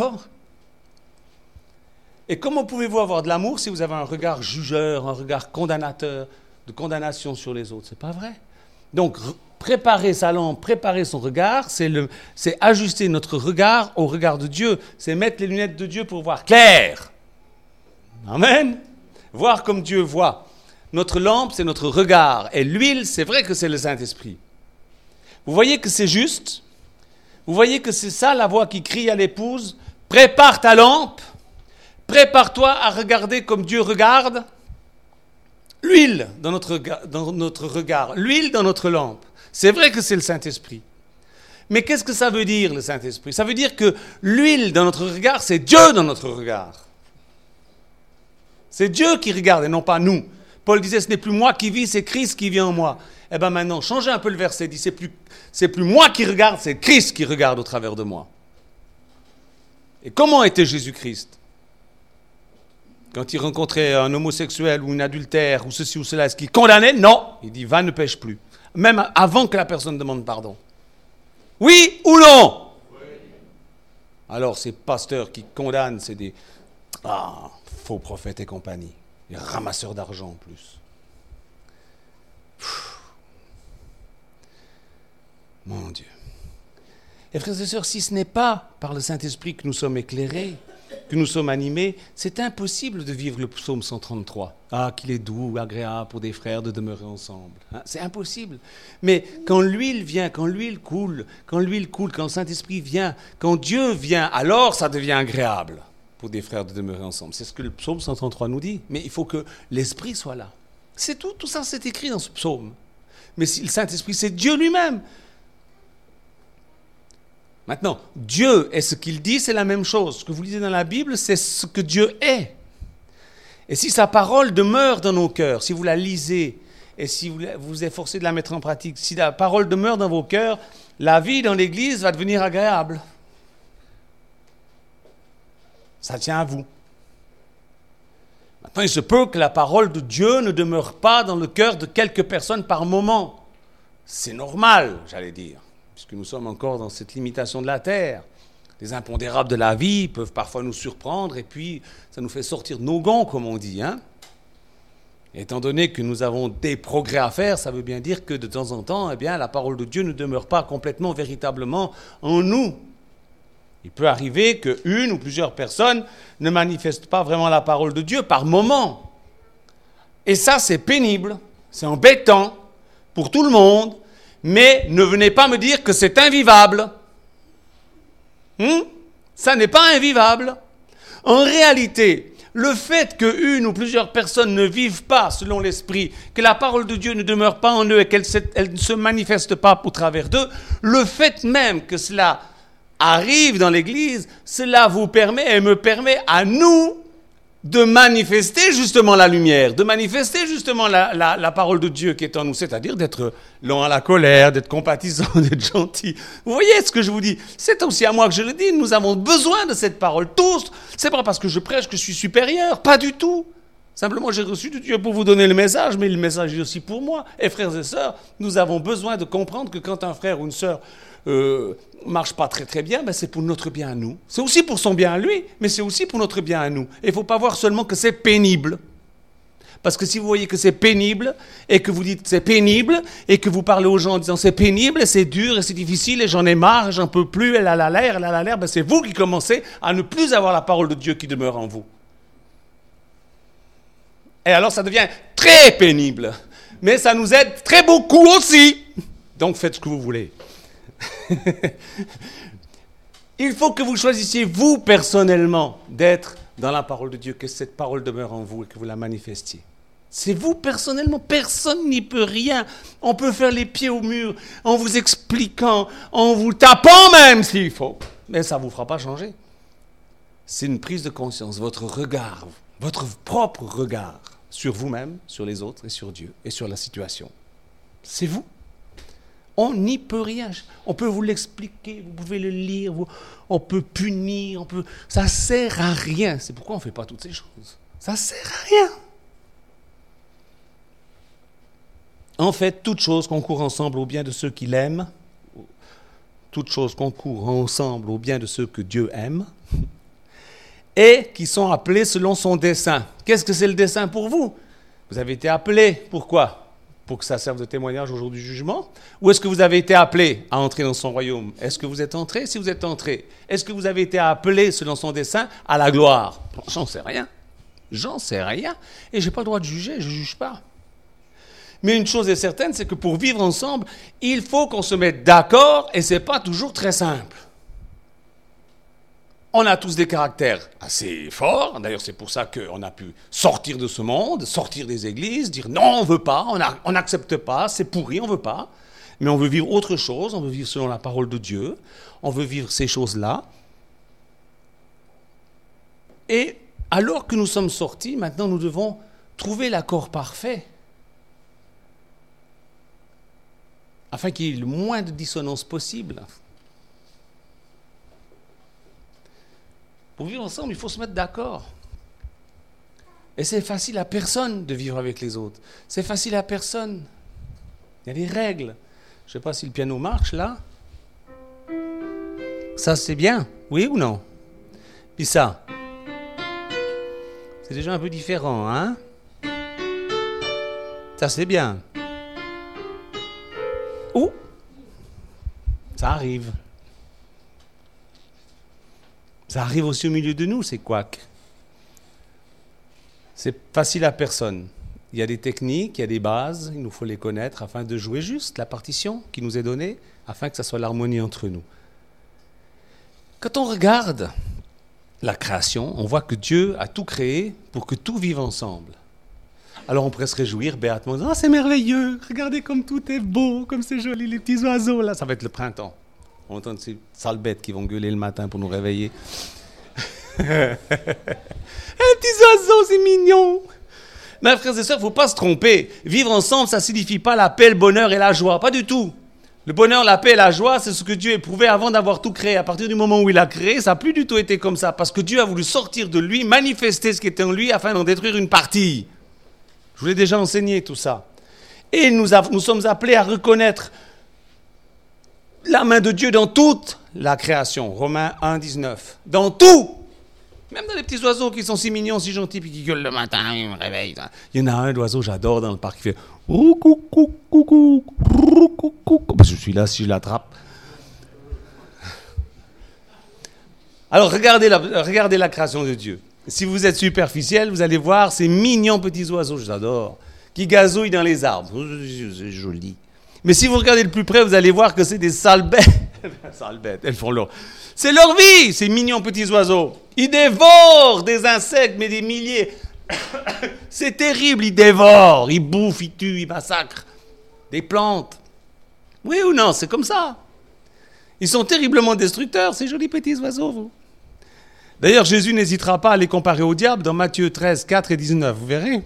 Et comment pouvez-vous avoir de l'amour si vous avez un regard jugeur, un regard condamnateur, de condamnation sur les autres ? C'est pas vrai. Donc, préparer sa lampe, préparer son regard, c'est, le, c'est ajuster notre regard au regard de Dieu. C'est mettre les lunettes de Dieu pour voir clair. Amen. Voir comme Dieu voit. Notre lampe, c'est notre regard. Et l'huile, c'est vrai que c'est le Saint-Esprit. Vous voyez que c'est juste ? Vous voyez que c'est ça la voix qui crie à l'épouse ? Prépare ta lampe. Prépare-toi à regarder comme Dieu regarde. L'huile dans notre, dans notre regard, l'huile dans notre lampe. C'est vrai que c'est le Saint-Esprit. Mais qu'est-ce que ça veut dire, le Saint-Esprit? Ça veut dire que l'huile dans notre regard, c'est Dieu dans notre regard. C'est Dieu qui regarde et non pas nous. Paul disait, ce n'est plus moi qui vis, c'est Christ qui vit en moi. Eh bien maintenant, changez un peu le verset. Il dit, c'est plus, c'est plus moi qui regarde, c'est Christ qui regarde au travers de moi. Et comment était Jésus-Christ? Quand il rencontrait un homosexuel ou une adultère ou ceci ou cela, est-ce qu'il condamnait? Non. Il dit, va, ne pêche plus. Même avant que la personne demande pardon. Oui ou non? Oui. Alors ces pasteurs qui condamnent, c'est des ah, faux prophètes et compagnie. Des ramasseurs d'argent en plus. Pfff. Mon Dieu. Et frères et sœurs, si ce n'est pas par le Saint-Esprit que nous sommes éclairés, que nous sommes animés, c'est impossible de vivre le psaume cent trente-trois. Ah, qu'il est doux, agréable pour des frères de demeurer ensemble. Hein, c'est impossible. Mais quand l'huile vient, quand l'huile coule, quand l'huile coule, quand le Saint-Esprit vient, quand Dieu vient, alors ça devient agréable pour des frères de demeurer ensemble. C'est ce que le psaume cent trente-trois nous dit. Mais il faut que l'Esprit soit là. C'est tout, tout ça c'est écrit dans ce psaume. Mais si le Saint-Esprit, c'est Dieu lui-même. Maintenant, Dieu et ce qu'il dit, c'est la même chose. Ce que vous lisez dans la Bible, c'est ce que Dieu est. Et si sa parole demeure dans nos cœurs, si vous la lisez et si vous vous efforcez de la mettre en pratique, si la parole demeure dans vos cœurs, la vie dans l'Église va devenir agréable. Ça tient à vous. Maintenant, il se peut que la parole de Dieu ne demeure pas dans le cœur de quelques personnes par moment. C'est normal, j'allais dire. Puisque nous sommes encore dans cette limitation de la terre. Les impondérables de la vie peuvent parfois nous surprendre et puis ça nous fait sortir de nos gonds, comme on dit. Hein? Étant donné que nous avons des progrès à faire, ça veut bien dire que de temps en temps, eh bien, la parole de Dieu ne demeure pas complètement, véritablement en nous. Il peut arriver qu'une ou plusieurs personnes ne manifestent pas vraiment la parole de Dieu par moment. Et ça, c'est pénible, c'est embêtant pour tout le monde. Mais ne venez pas me dire que c'est invivable. Hum? Ça n'est pas invivable. En réalité, le fait qu'une ou plusieurs personnes ne vivent pas selon l'Esprit, que la parole de Dieu ne demeure pas en eux et qu'elle elle ne se manifeste pas au travers d'eux, le fait même que cela arrive dans l'Église, cela vous permet et me permet à nous de manifester justement la lumière, de manifester justement la, la, la parole de Dieu qui est en nous, c'est-à-dire d'être lent à la colère, d'être compatissant, d'être gentil. Vous voyez ce que je vous dis? C'est aussi à moi que je le dis, nous avons besoin de cette parole, tous. C'est pas parce que je prêche que je suis supérieur, pas du tout. Simplement, j'ai reçu de Dieu pour vous donner le message, mais le message est aussi pour moi. Et frères et sœurs, nous avons besoin de comprendre que quand un frère ou une sœur euh, marche pas très très bien, ben c'est pour notre bien à nous. C'est aussi pour son bien à lui, mais c'est aussi pour notre bien à nous. Et il ne faut pas voir seulement que c'est pénible. Parce que si vous voyez que c'est pénible, et que vous dites que c'est pénible, et que vous parlez aux gens en disant c'est pénible, et c'est dur, et c'est difficile, et j'en ai marre, et j'en peux plus, elle a la l'air, elle a la l'air, ben c'est vous qui commencez à ne plus avoir la parole de Dieu qui demeure en vous. Et alors ça devient très pénible. Mais ça nous aide très beaucoup aussi. Donc faites ce que vous voulez. Il faut que vous choisissiez, vous, personnellement, d'être dans la parole de Dieu, que cette parole demeure en vous et que vous la manifestiez. C'est vous, personnellement. Personne n'y peut rien. On peut faire les pieds au mur en vous expliquant, en vous tapant même s'il faut. Mais ça ne vous fera pas changer. C'est une prise de conscience, votre regard, votre propre regard sur vous-même, sur les autres et sur Dieu et sur la situation. C'est vous. On n'y peut rien. On peut vous l'expliquer, vous pouvez le lire, vous, on peut punir, on peut... ça ne sert à rien. C'est pourquoi on ne fait pas toutes ces choses. Ça ne sert à rien. En fait, toute chose concourt ensemble au bien de ceux qui l'aiment. Toute chose concourt ensemble au bien de ceux que Dieu aime. Et qui sont appelés selon son dessein. Qu'est-ce que c'est le dessein pour vous? Vous avez été appelés. Pourquoi? Pour que ça serve de témoignage au jour du jugement? Ou est-ce que vous avez été appelés à entrer dans son royaume? Est-ce que vous êtes entrés? Si vous êtes entrés, est-ce que vous avez été appelés selon son dessein à la gloire? J'en sais rien. J'en sais rien. Et je n'ai pas le droit de juger, je ne juge pas. Mais une chose est certaine, c'est que pour vivre ensemble, il faut qu'on se mette d'accord et ce n'est pas toujours très simple. On a tous des caractères assez forts. D'ailleurs, c'est pour ça qu'on a pu sortir de ce monde, sortir des églises, dire non, on ne veut pas, on n'accepte pas, c'est pourri, on ne veut pas. Mais on veut vivre autre chose, on veut vivre selon la parole de Dieu, on veut vivre ces choses-là. Et alors que nous sommes sortis, maintenant nous devons trouver l'accord parfait, afin qu'il y ait le moins de dissonance possible. Pour vivre ensemble, il faut se mettre d'accord. Et c'est facile à personne de vivre avec les autres. C'est facile à personne. Il y a des règles. Je ne sais pas si le piano marche, là. Ça, c'est bien, oui ou non? Puis ça, c'est déjà un peu différent, hein? Ça, c'est bien. Ouh, ça arrive. Ça arrive aussi au milieu de nous, ces couacs. C'est facile à personne. Il y a des techniques, il y a des bases, il nous faut les connaître afin de jouer juste la partition qui nous est donnée, afin que ça soit l'harmonie entre nous. Quand on regarde la création, on voit que Dieu a tout créé pour que tout vive ensemble. Alors on pourrait se réjouir béatement, en disant « Ah, c'est merveilleux, regardez comme tout est beau, comme c'est joli, les petits oiseaux, là, ça va être le printemps. » On entend ces sales bêtes qui vont gueuler le matin pour nous réveiller. « Les petits oiseaux, c'est mignon !» Mais frères et sœurs, il ne faut pas se tromper. Vivre ensemble, ça ne signifie pas la paix, le bonheur et la joie. Pas du tout. Le bonheur, la paix et la joie, c'est ce que Dieu éprouvait avant d'avoir tout créé. À partir du moment où il a créé, ça n'a plus du tout été comme ça. Parce que Dieu a voulu sortir de lui, manifester ce qui était en lui afin d'en détruire une partie. Je vous l'ai déjà enseigné tout ça. Et nous, a, nous sommes appelés à reconnaître la main de Dieu dans toute la création. Romains un, dix-neuf. Dans tout. Même dans les petits oiseaux qui sont si mignons, si gentils, puis qui gueulent le matin, ils me réveillent. Il y en a un d'oiseau, j'adore dans le parc, qui fait « coucou, coucou, coucou, coucou ». Je suis là si je l'attrape. Alors, regardez la, regardez la création de Dieu. Si vous êtes superficiel, vous allez voir ces mignons petits oiseaux, j'adore, qui gazouillent dans les arbres. C'est joli. Mais si vous regardez de plus près, vous allez voir que c'est des sales bêtes. Sales bêtes, elles font leur... C'est leur vie, ces mignons petits oiseaux. Ils dévorent des insectes, mais des milliers. C'est terrible, ils dévorent, ils bouffent, ils tuent, ils massacrent des plantes. Oui ou non, c'est comme ça. Ils sont terriblement destructeurs, ces jolis petits oiseaux, vous. D'ailleurs, Jésus n'hésitera pas à les comparer au diable dans Matthieu treize, quatre et dix-neuf, vous verrez.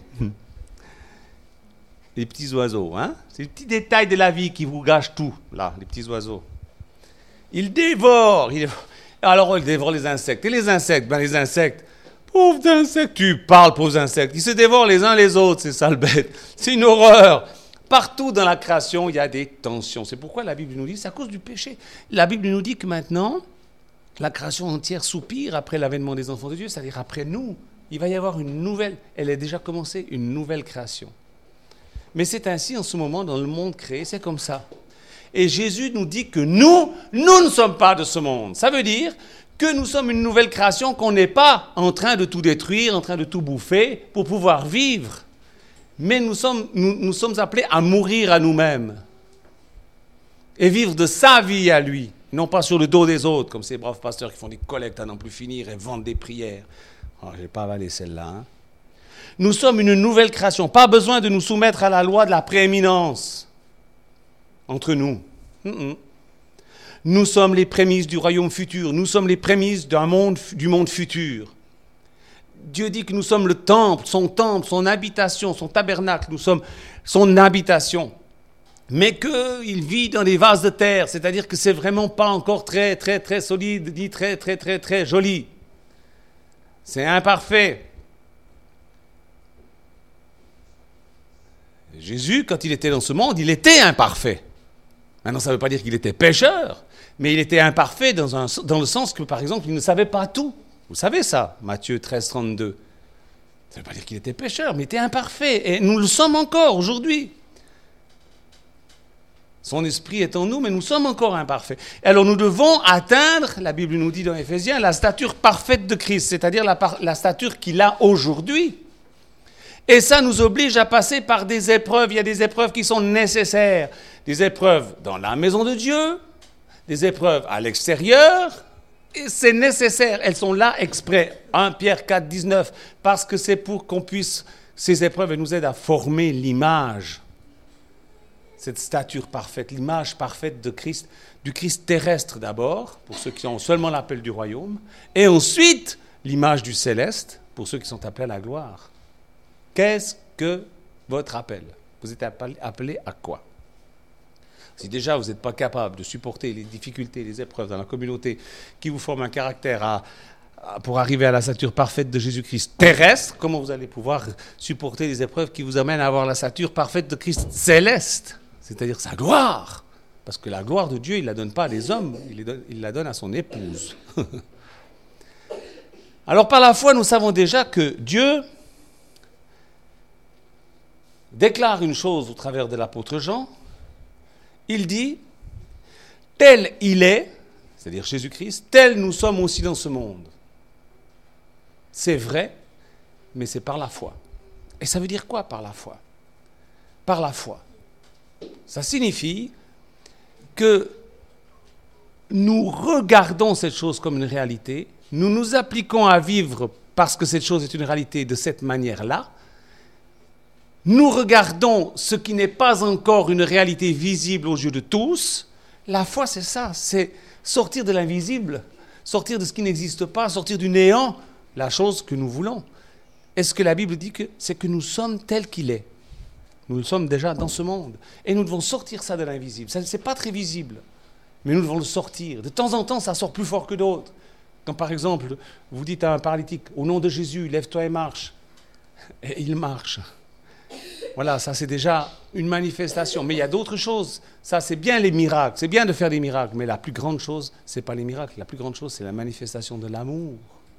Les petits oiseaux, hein. C'est les petits détails de la vie qui vous gâchent tout, là, les petits oiseaux. Ils dévorent, ils dévorent. Alors, ils dévorent les insectes. Et les insectes, ben les insectes, pauvres insectes, tu parles, pauvres insectes, ils se dévorent les uns les autres, ces sales bêtes. C'est une horreur. Partout dans la création, il y a des tensions. C'est pourquoi la Bible nous dit, c'est à cause du péché. La Bible nous dit que maintenant, la création entière soupire après l'avènement des enfants de Dieu, c'est-à-dire après nous. Il va y avoir une nouvelle, elle est déjà commencée, une nouvelle création. Mais c'est ainsi en ce moment dans le monde créé, c'est comme ça. Et Jésus nous dit que nous, nous ne sommes pas de ce monde. Ça veut dire que nous sommes une nouvelle création, qu'on n'est pas en train de tout détruire, en train de tout bouffer pour pouvoir vivre. Mais nous sommes, nous, nous sommes appelés à mourir à nous-mêmes et vivre de sa vie à lui, non pas sur le dos des autres, comme ces braves pasteurs qui font des collectes à n'en plus finir et vendent des prières. Oh, je n'ai pas avalé celle-là. Hein. Nous sommes une nouvelle création. Pas besoin de nous soumettre à la loi de la prééminence entre nous. Mm-mm. Nous sommes les prémices du royaume futur. Nous sommes les prémices d'un monde, du monde futur. Dieu dit que nous sommes le temple, son temple, son habitation, son tabernacle. Nous sommes son habitation. Mais qu'il vit dans des vases de terre. C'est-à-dire que c'est vraiment pas encore très, très, très solide, ni très, très, très, très joli. C'est imparfait. Jésus, quand il était dans ce monde, il était imparfait. Maintenant, ça ne veut pas dire qu'il était pécheur, mais il était imparfait dans, un, dans le sens que, par exemple, il ne savait pas tout. Vous savez ça, Matthieu treize, trente-deux. Ça ne veut pas dire qu'il était pécheur, mais il était imparfait. Et nous le sommes encore aujourd'hui. Son esprit est en nous, mais nous sommes encore imparfaits. Alors nous devons atteindre, la Bible nous dit dans Éphésiens, la stature parfaite de Christ, c'est-à-dire la, la stature qu'il a aujourd'hui. Et ça nous oblige à passer par des épreuves. Il y a des épreuves qui sont nécessaires. Des épreuves dans la maison de Dieu, des épreuves à l'extérieur, Et c'est nécessaire, elles sont là exprès. un Pierre quatre, dix-neuf, parce que c'est pour qu'on puisse, ces épreuves elles nous aident à former l'image, cette stature parfaite, l'image parfaite de Christ, du Christ terrestre d'abord, pour ceux qui ont seulement l'appel du royaume, et ensuite l'image du céleste, pour ceux qui sont appelés à la gloire. Qu'est-ce que votre appel? Vous êtes appelés à quoi? Si déjà vous n'êtes pas capable de supporter les difficultés, les épreuves dans la communauté qui vous forment un caractère à, à, pour arriver à la stature parfaite de Jésus-Christ terrestre, comment vous allez pouvoir supporter les épreuves qui vous amènent à avoir la stature parfaite de Christ céleste, c'est-à-dire sa gloire? Parce que la gloire de Dieu, il ne la donne pas à des hommes, il, donne, il la donne à son épouse. Alors par la foi, nous savons déjà que Dieu déclare une chose au travers de l'apôtre Jean. Il dit, tel il est, c'est-à-dire Jésus-Christ, tel nous sommes aussi dans ce monde. C'est vrai, mais c'est par la foi. Et ça veut dire quoi par la foi? Par la foi. Ça signifie que nous regardons cette chose comme une réalité, nous nous appliquons à vivre parce que cette chose est une réalité de cette manière-là. Nous regardons ce qui n'est pas encore une réalité visible aux yeux de tous. La foi, c'est ça, c'est sortir de l'invisible, sortir de ce qui n'existe pas, sortir du néant, la chose que nous voulons. Et ce que la Bible dit, que, c'est que nous sommes tels qu'il est. Nous sommes déjà dans ce monde. Et nous devons sortir ça de l'invisible. Ça, c'est pas très visible, mais nous devons le sortir. De temps en temps, ça sort plus fort que d'autres. Quand par exemple, vous dites à un paralytique, au nom de Jésus, lève-toi et marche. Et il marche. Voilà, ça c'est déjà une manifestation. Mais il y a d'autres choses. Ça, c'est bien les miracles. C'est bien de faire des miracles. Mais la plus grande chose, ce n'est pas les miracles. La plus grande chose, c'est la manifestation de l'amour.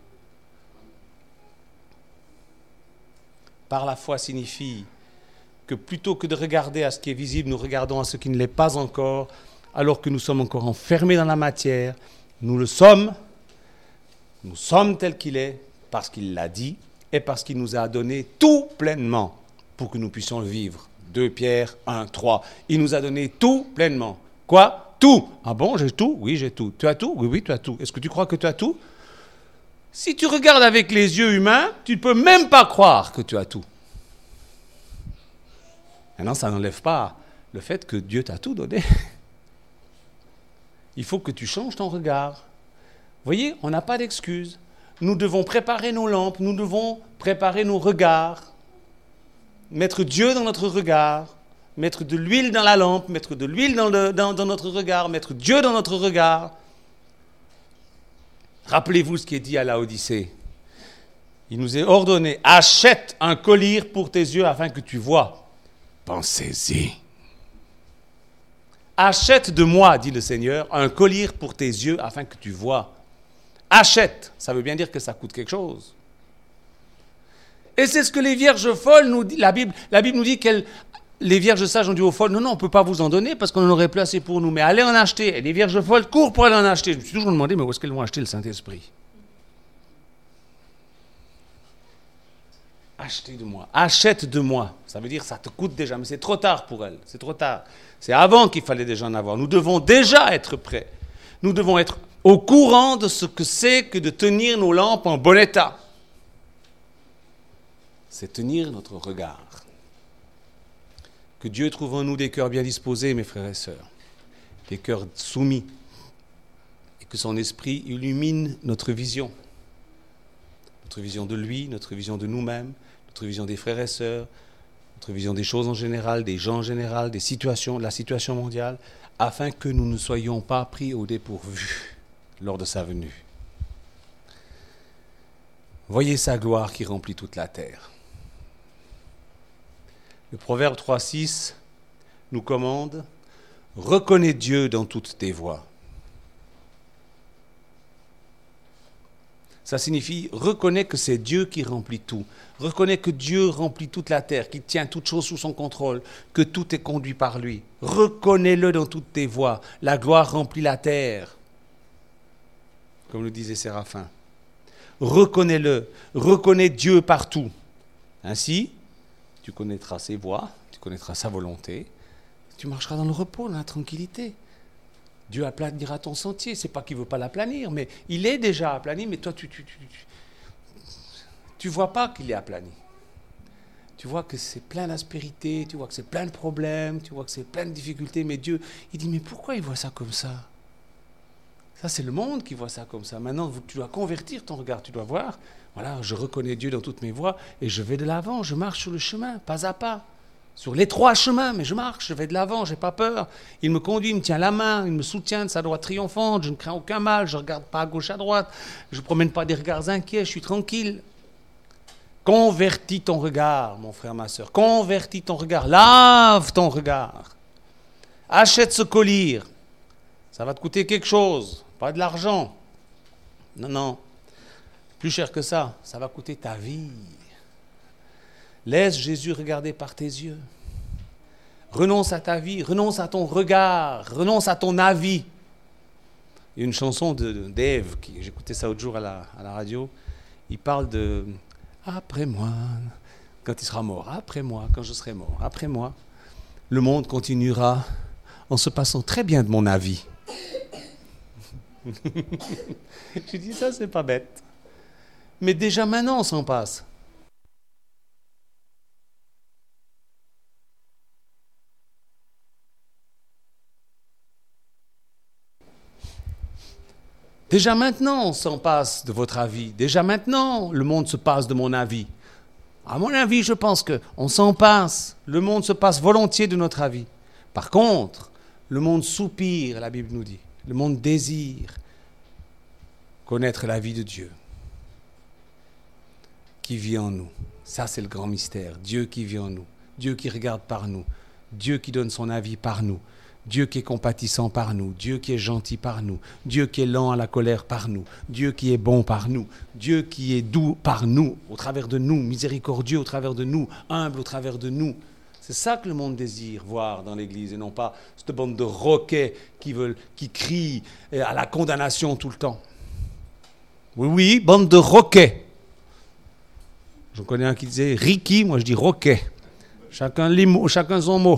Par la foi signifie que plutôt que de regarder à ce qui est visible, nous regardons à ce qui ne l'est pas encore, alors que nous sommes encore enfermés dans la matière. Nous le sommes. Nous sommes tels qu'il est, parce qu'il l'a dit, et parce qu'il nous a donné tout pleinement pour que nous puissions le vivre. deux Pierre un, trois. Il nous a donné tout pleinement. Quoi? Tout. Ah bon, j'ai tout? Oui, j'ai tout. Tu as tout? Oui, oui, tu as tout. Est-ce que tu crois que tu as tout? Si tu regardes avec les yeux humains, tu ne peux même pas croire que tu as tout. Maintenant, ça n'enlève pas le fait que Dieu t'a tout donné. Il faut que tu changes ton regard. Vous voyez, on n'a pas d'excuses. Nous devons préparer nos lampes, nous devons préparer nos regards, mettre Dieu dans notre regard, mettre de l'huile dans la lampe, mettre de l'huile dans, le, dans, dans notre regard, mettre Dieu dans notre regard. Rappelez-vous ce qui est dit à Laodicée. Il nous est ordonné, achète un collier pour tes yeux afin que tu vois. Pensez-y. Achète de moi, dit le Seigneur, un collier pour tes yeux afin que tu vois. Achète, ça veut bien dire que ça coûte quelque chose. Et c'est ce que les vierges folles nous disent. La Bible, la Bible nous dit que les vierges sages ont dit aux folles, non, non, on ne peut pas vous en donner parce qu'on en aurait plus assez pour nous, mais allez en acheter. Et les vierges folles courent pour aller en acheter. Je me suis toujours demandé, mais où est-ce qu'elles vont acheter le Saint-Esprit? Achetez de moi, achète de moi. Ça veut dire ça te coûte déjà, mais c'est trop tard pour elles. C'est trop tard. C'est avant qu'il fallait déjà en avoir. Nous devons déjà être prêts. Nous devons être au courant de ce que c'est que de tenir nos lampes en bon état. C'est tenir notre regard. Que Dieu trouve en nous des cœurs bien disposés, mes frères et sœurs, des cœurs soumis, et que son esprit illumine notre vision, notre vision de lui, notre vision de nous-mêmes, notre vision des frères et sœurs, notre vision des choses en général, des gens en général, des situations, de la situation mondiale, afin que nous ne soyons pas pris au dépourvu lors de sa venue. Voyez sa gloire qui remplit toute la terre. Le Proverbe trois six nous commande « Reconnais Dieu dans toutes tes voies ». Ça signifie « Reconnais que c'est Dieu qui remplit tout ». Reconnais que Dieu remplit toute la terre, qu'il tient toute chose sous son contrôle, que tout est conduit par lui. Reconnais-le dans toutes tes voies. La gloire remplit la terre, comme le disait Séraphin. Reconnais-le, reconnais Dieu partout. Ainsi, tu connaîtras ses voies, tu connaîtras sa volonté, tu marcheras dans le repos, dans la tranquillité. Dieu aplanira ton sentier. C'est pas qu'il veut pas l'aplanir, mais il est déjà aplani, mais toi, tu tu, tu, tu, tu vois pas qu'il est aplani. Tu vois que c'est plein d'aspérité, tu vois que c'est plein de problèmes, tu vois que c'est plein de difficultés, mais Dieu, il dit, mais pourquoi il voit ça comme ça? Ça, c'est le monde qui voit ça comme ça. Maintenant, tu dois convertir ton regard, tu dois voir, voilà, je reconnais Dieu dans toutes mes voies, et je vais de l'avant, je marche sur le chemin, pas à pas. Sur l'étroit chemin, mais je marche, je vais de l'avant, je n'ai pas peur. Il me conduit, il me tient la main, il me soutient de sa droite triomphante, je ne crains aucun mal, je ne regarde pas à gauche, à droite, je ne promène pas des regards inquiets, je suis tranquille. Convertis ton regard, mon frère, ma soeur, convertis ton regard, lave ton regard. Achète ce collier, ça va te coûter quelque chose, pas de l'argent. Non, non, plus cher que ça, ça va coûter ta vie. Laisse Jésus regarder par tes yeux. Renonce à ta vie, renonce à ton regard, renonce à ton avis. Il y a une chanson de, de Dave, qui, j'écoutais ça l'autre jour à la, à la radio, il parle de « Après moi, quand il sera mort, après moi, quand je serai mort, après moi, le monde continuera en se passant très bien de mon avis. » Je dis ça, c'est pas bête. Mais déjà maintenant, on s'en passe. Déjà maintenant, on s'en passe de votre avis. Déjà maintenant, le monde se passe de mon avis. À mon avis, je pense qu'on s'en passe. Le monde se passe volontiers de notre avis. Par contre, le monde soupire, la Bible nous dit. Le monde désire connaître la vie de Dieu qui vit en nous. Ça, c'est le grand mystère. Dieu qui vit en nous. Dieu qui regarde par nous. Dieu qui donne son avis par nous. Dieu qui est compatissant par nous, Dieu qui est gentil par nous, Dieu qui est lent à la colère par nous, Dieu qui est bon par nous, Dieu qui est doux par nous, au travers de nous, miséricordieux au travers de nous, humble au travers de nous. C'est ça que le monde désire voir dans l'Église et non pas cette bande de roquets qui veulent, qui crient à la condamnation tout le temps. Oui, oui, bande de roquets. J'en connais un qui disait Ricky, moi je dis roquet. Chacun les mots, chacun son mot.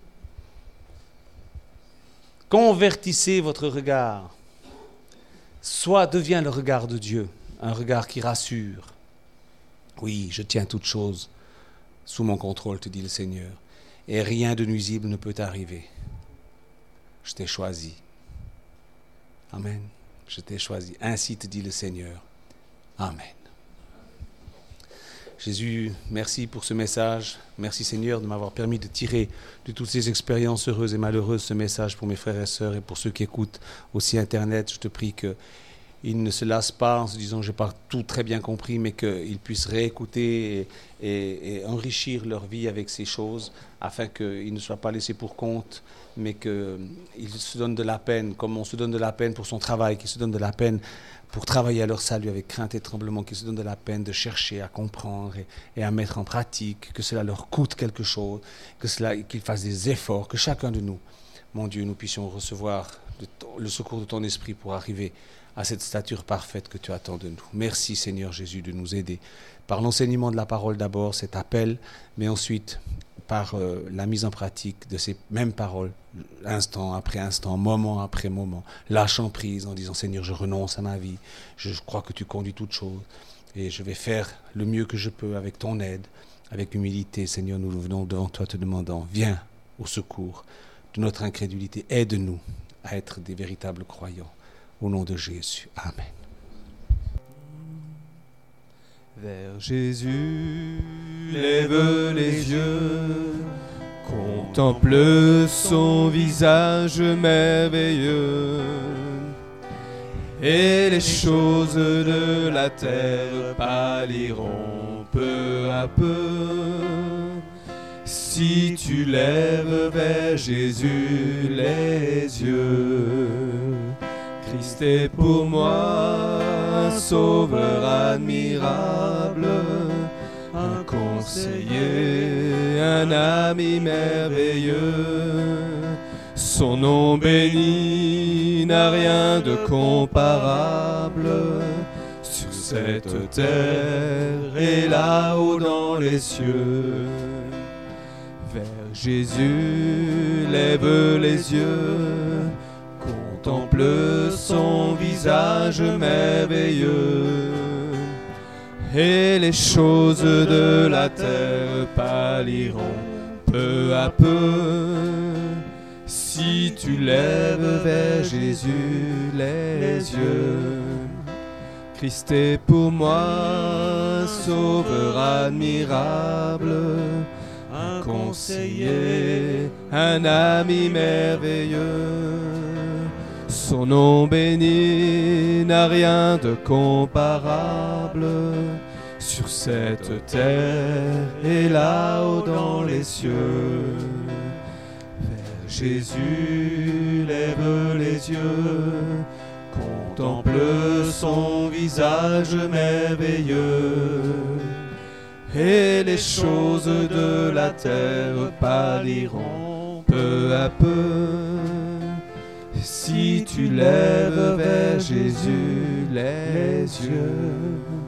Convertissez votre regard. Soit devient le regard de Dieu, un regard qui rassure. Oui, je tiens toutes choses sous mon contrôle, te dit le Seigneur, et rien de nuisible ne peut t'arriver. Je t'ai choisi. Amen. Je t'ai choisi. Ainsi te dit le Seigneur. Amen. Jésus, merci pour ce message. Merci Seigneur de m'avoir permis de tirer de toutes ces expériences heureuses et malheureuses ce message pour mes frères et sœurs et pour ceux qui écoutent aussi Internet. Je te prie qu'ils ne se lassent pas en se disant je n'ai pas tout très bien compris, mais qu'ils puissent réécouter et, et, et enrichir leur vie avec ces choses afin qu'ils ne soient pas laissés pour compte, mais qu'ils se donnent de la peine, comme on se donne de la peine pour son travail, qu'ils se donnent de la peine pour travailler à leur salut avec crainte et tremblement, qu'ils se donnent de la peine de chercher à comprendre et, et à mettre en pratique, que cela leur coûte quelque chose, que cela, qu'ils fassent des efforts, que chacun de nous, mon Dieu, nous puissions recevoir le secours de ton esprit pour arriver à cette stature parfaite que tu attends de nous. Merci Seigneur Jésus de nous aider par l'enseignement de la parole d'abord, cet appel, mais ensuite par euh, la mise en pratique de ces mêmes paroles, instant après instant, moment après moment, lâchant prise en disant Seigneur, je renonce à ma vie, je crois que tu conduis toutes choses et je vais faire le mieux que je peux avec ton aide, avec humilité. Seigneur, nous venons devant toi te demandant, viens au secours de notre incrédulité, aide-nous à être des véritables croyants. Au nom de Jésus. Amen. Vers Jésus, lève les yeux, contemple son visage merveilleux, et les choses de la terre pâliront peu à peu. Si tu lèves vers Jésus les yeux, Christ est pour moi un sauveur admirable, un conseiller, un ami merveilleux. Son nom béni n'a rien de comparable sur cette terre et là-haut dans les cieux. Vers Jésus, lève les yeux, contemple son visage merveilleux, et les choses de la terre pâliront peu à peu, si tu lèves vers Jésus les yeux. Christ est pour moi sauveur admirable, un conseiller, un ami merveilleux. Son nom béni n'a rien de comparable sur cette terre et là-haut dans les cieux. Vers Jésus lève les yeux, contemple son visage merveilleux, et les choses de la terre pâliront peu à peu, si tu lèves vers Jésus les yeux.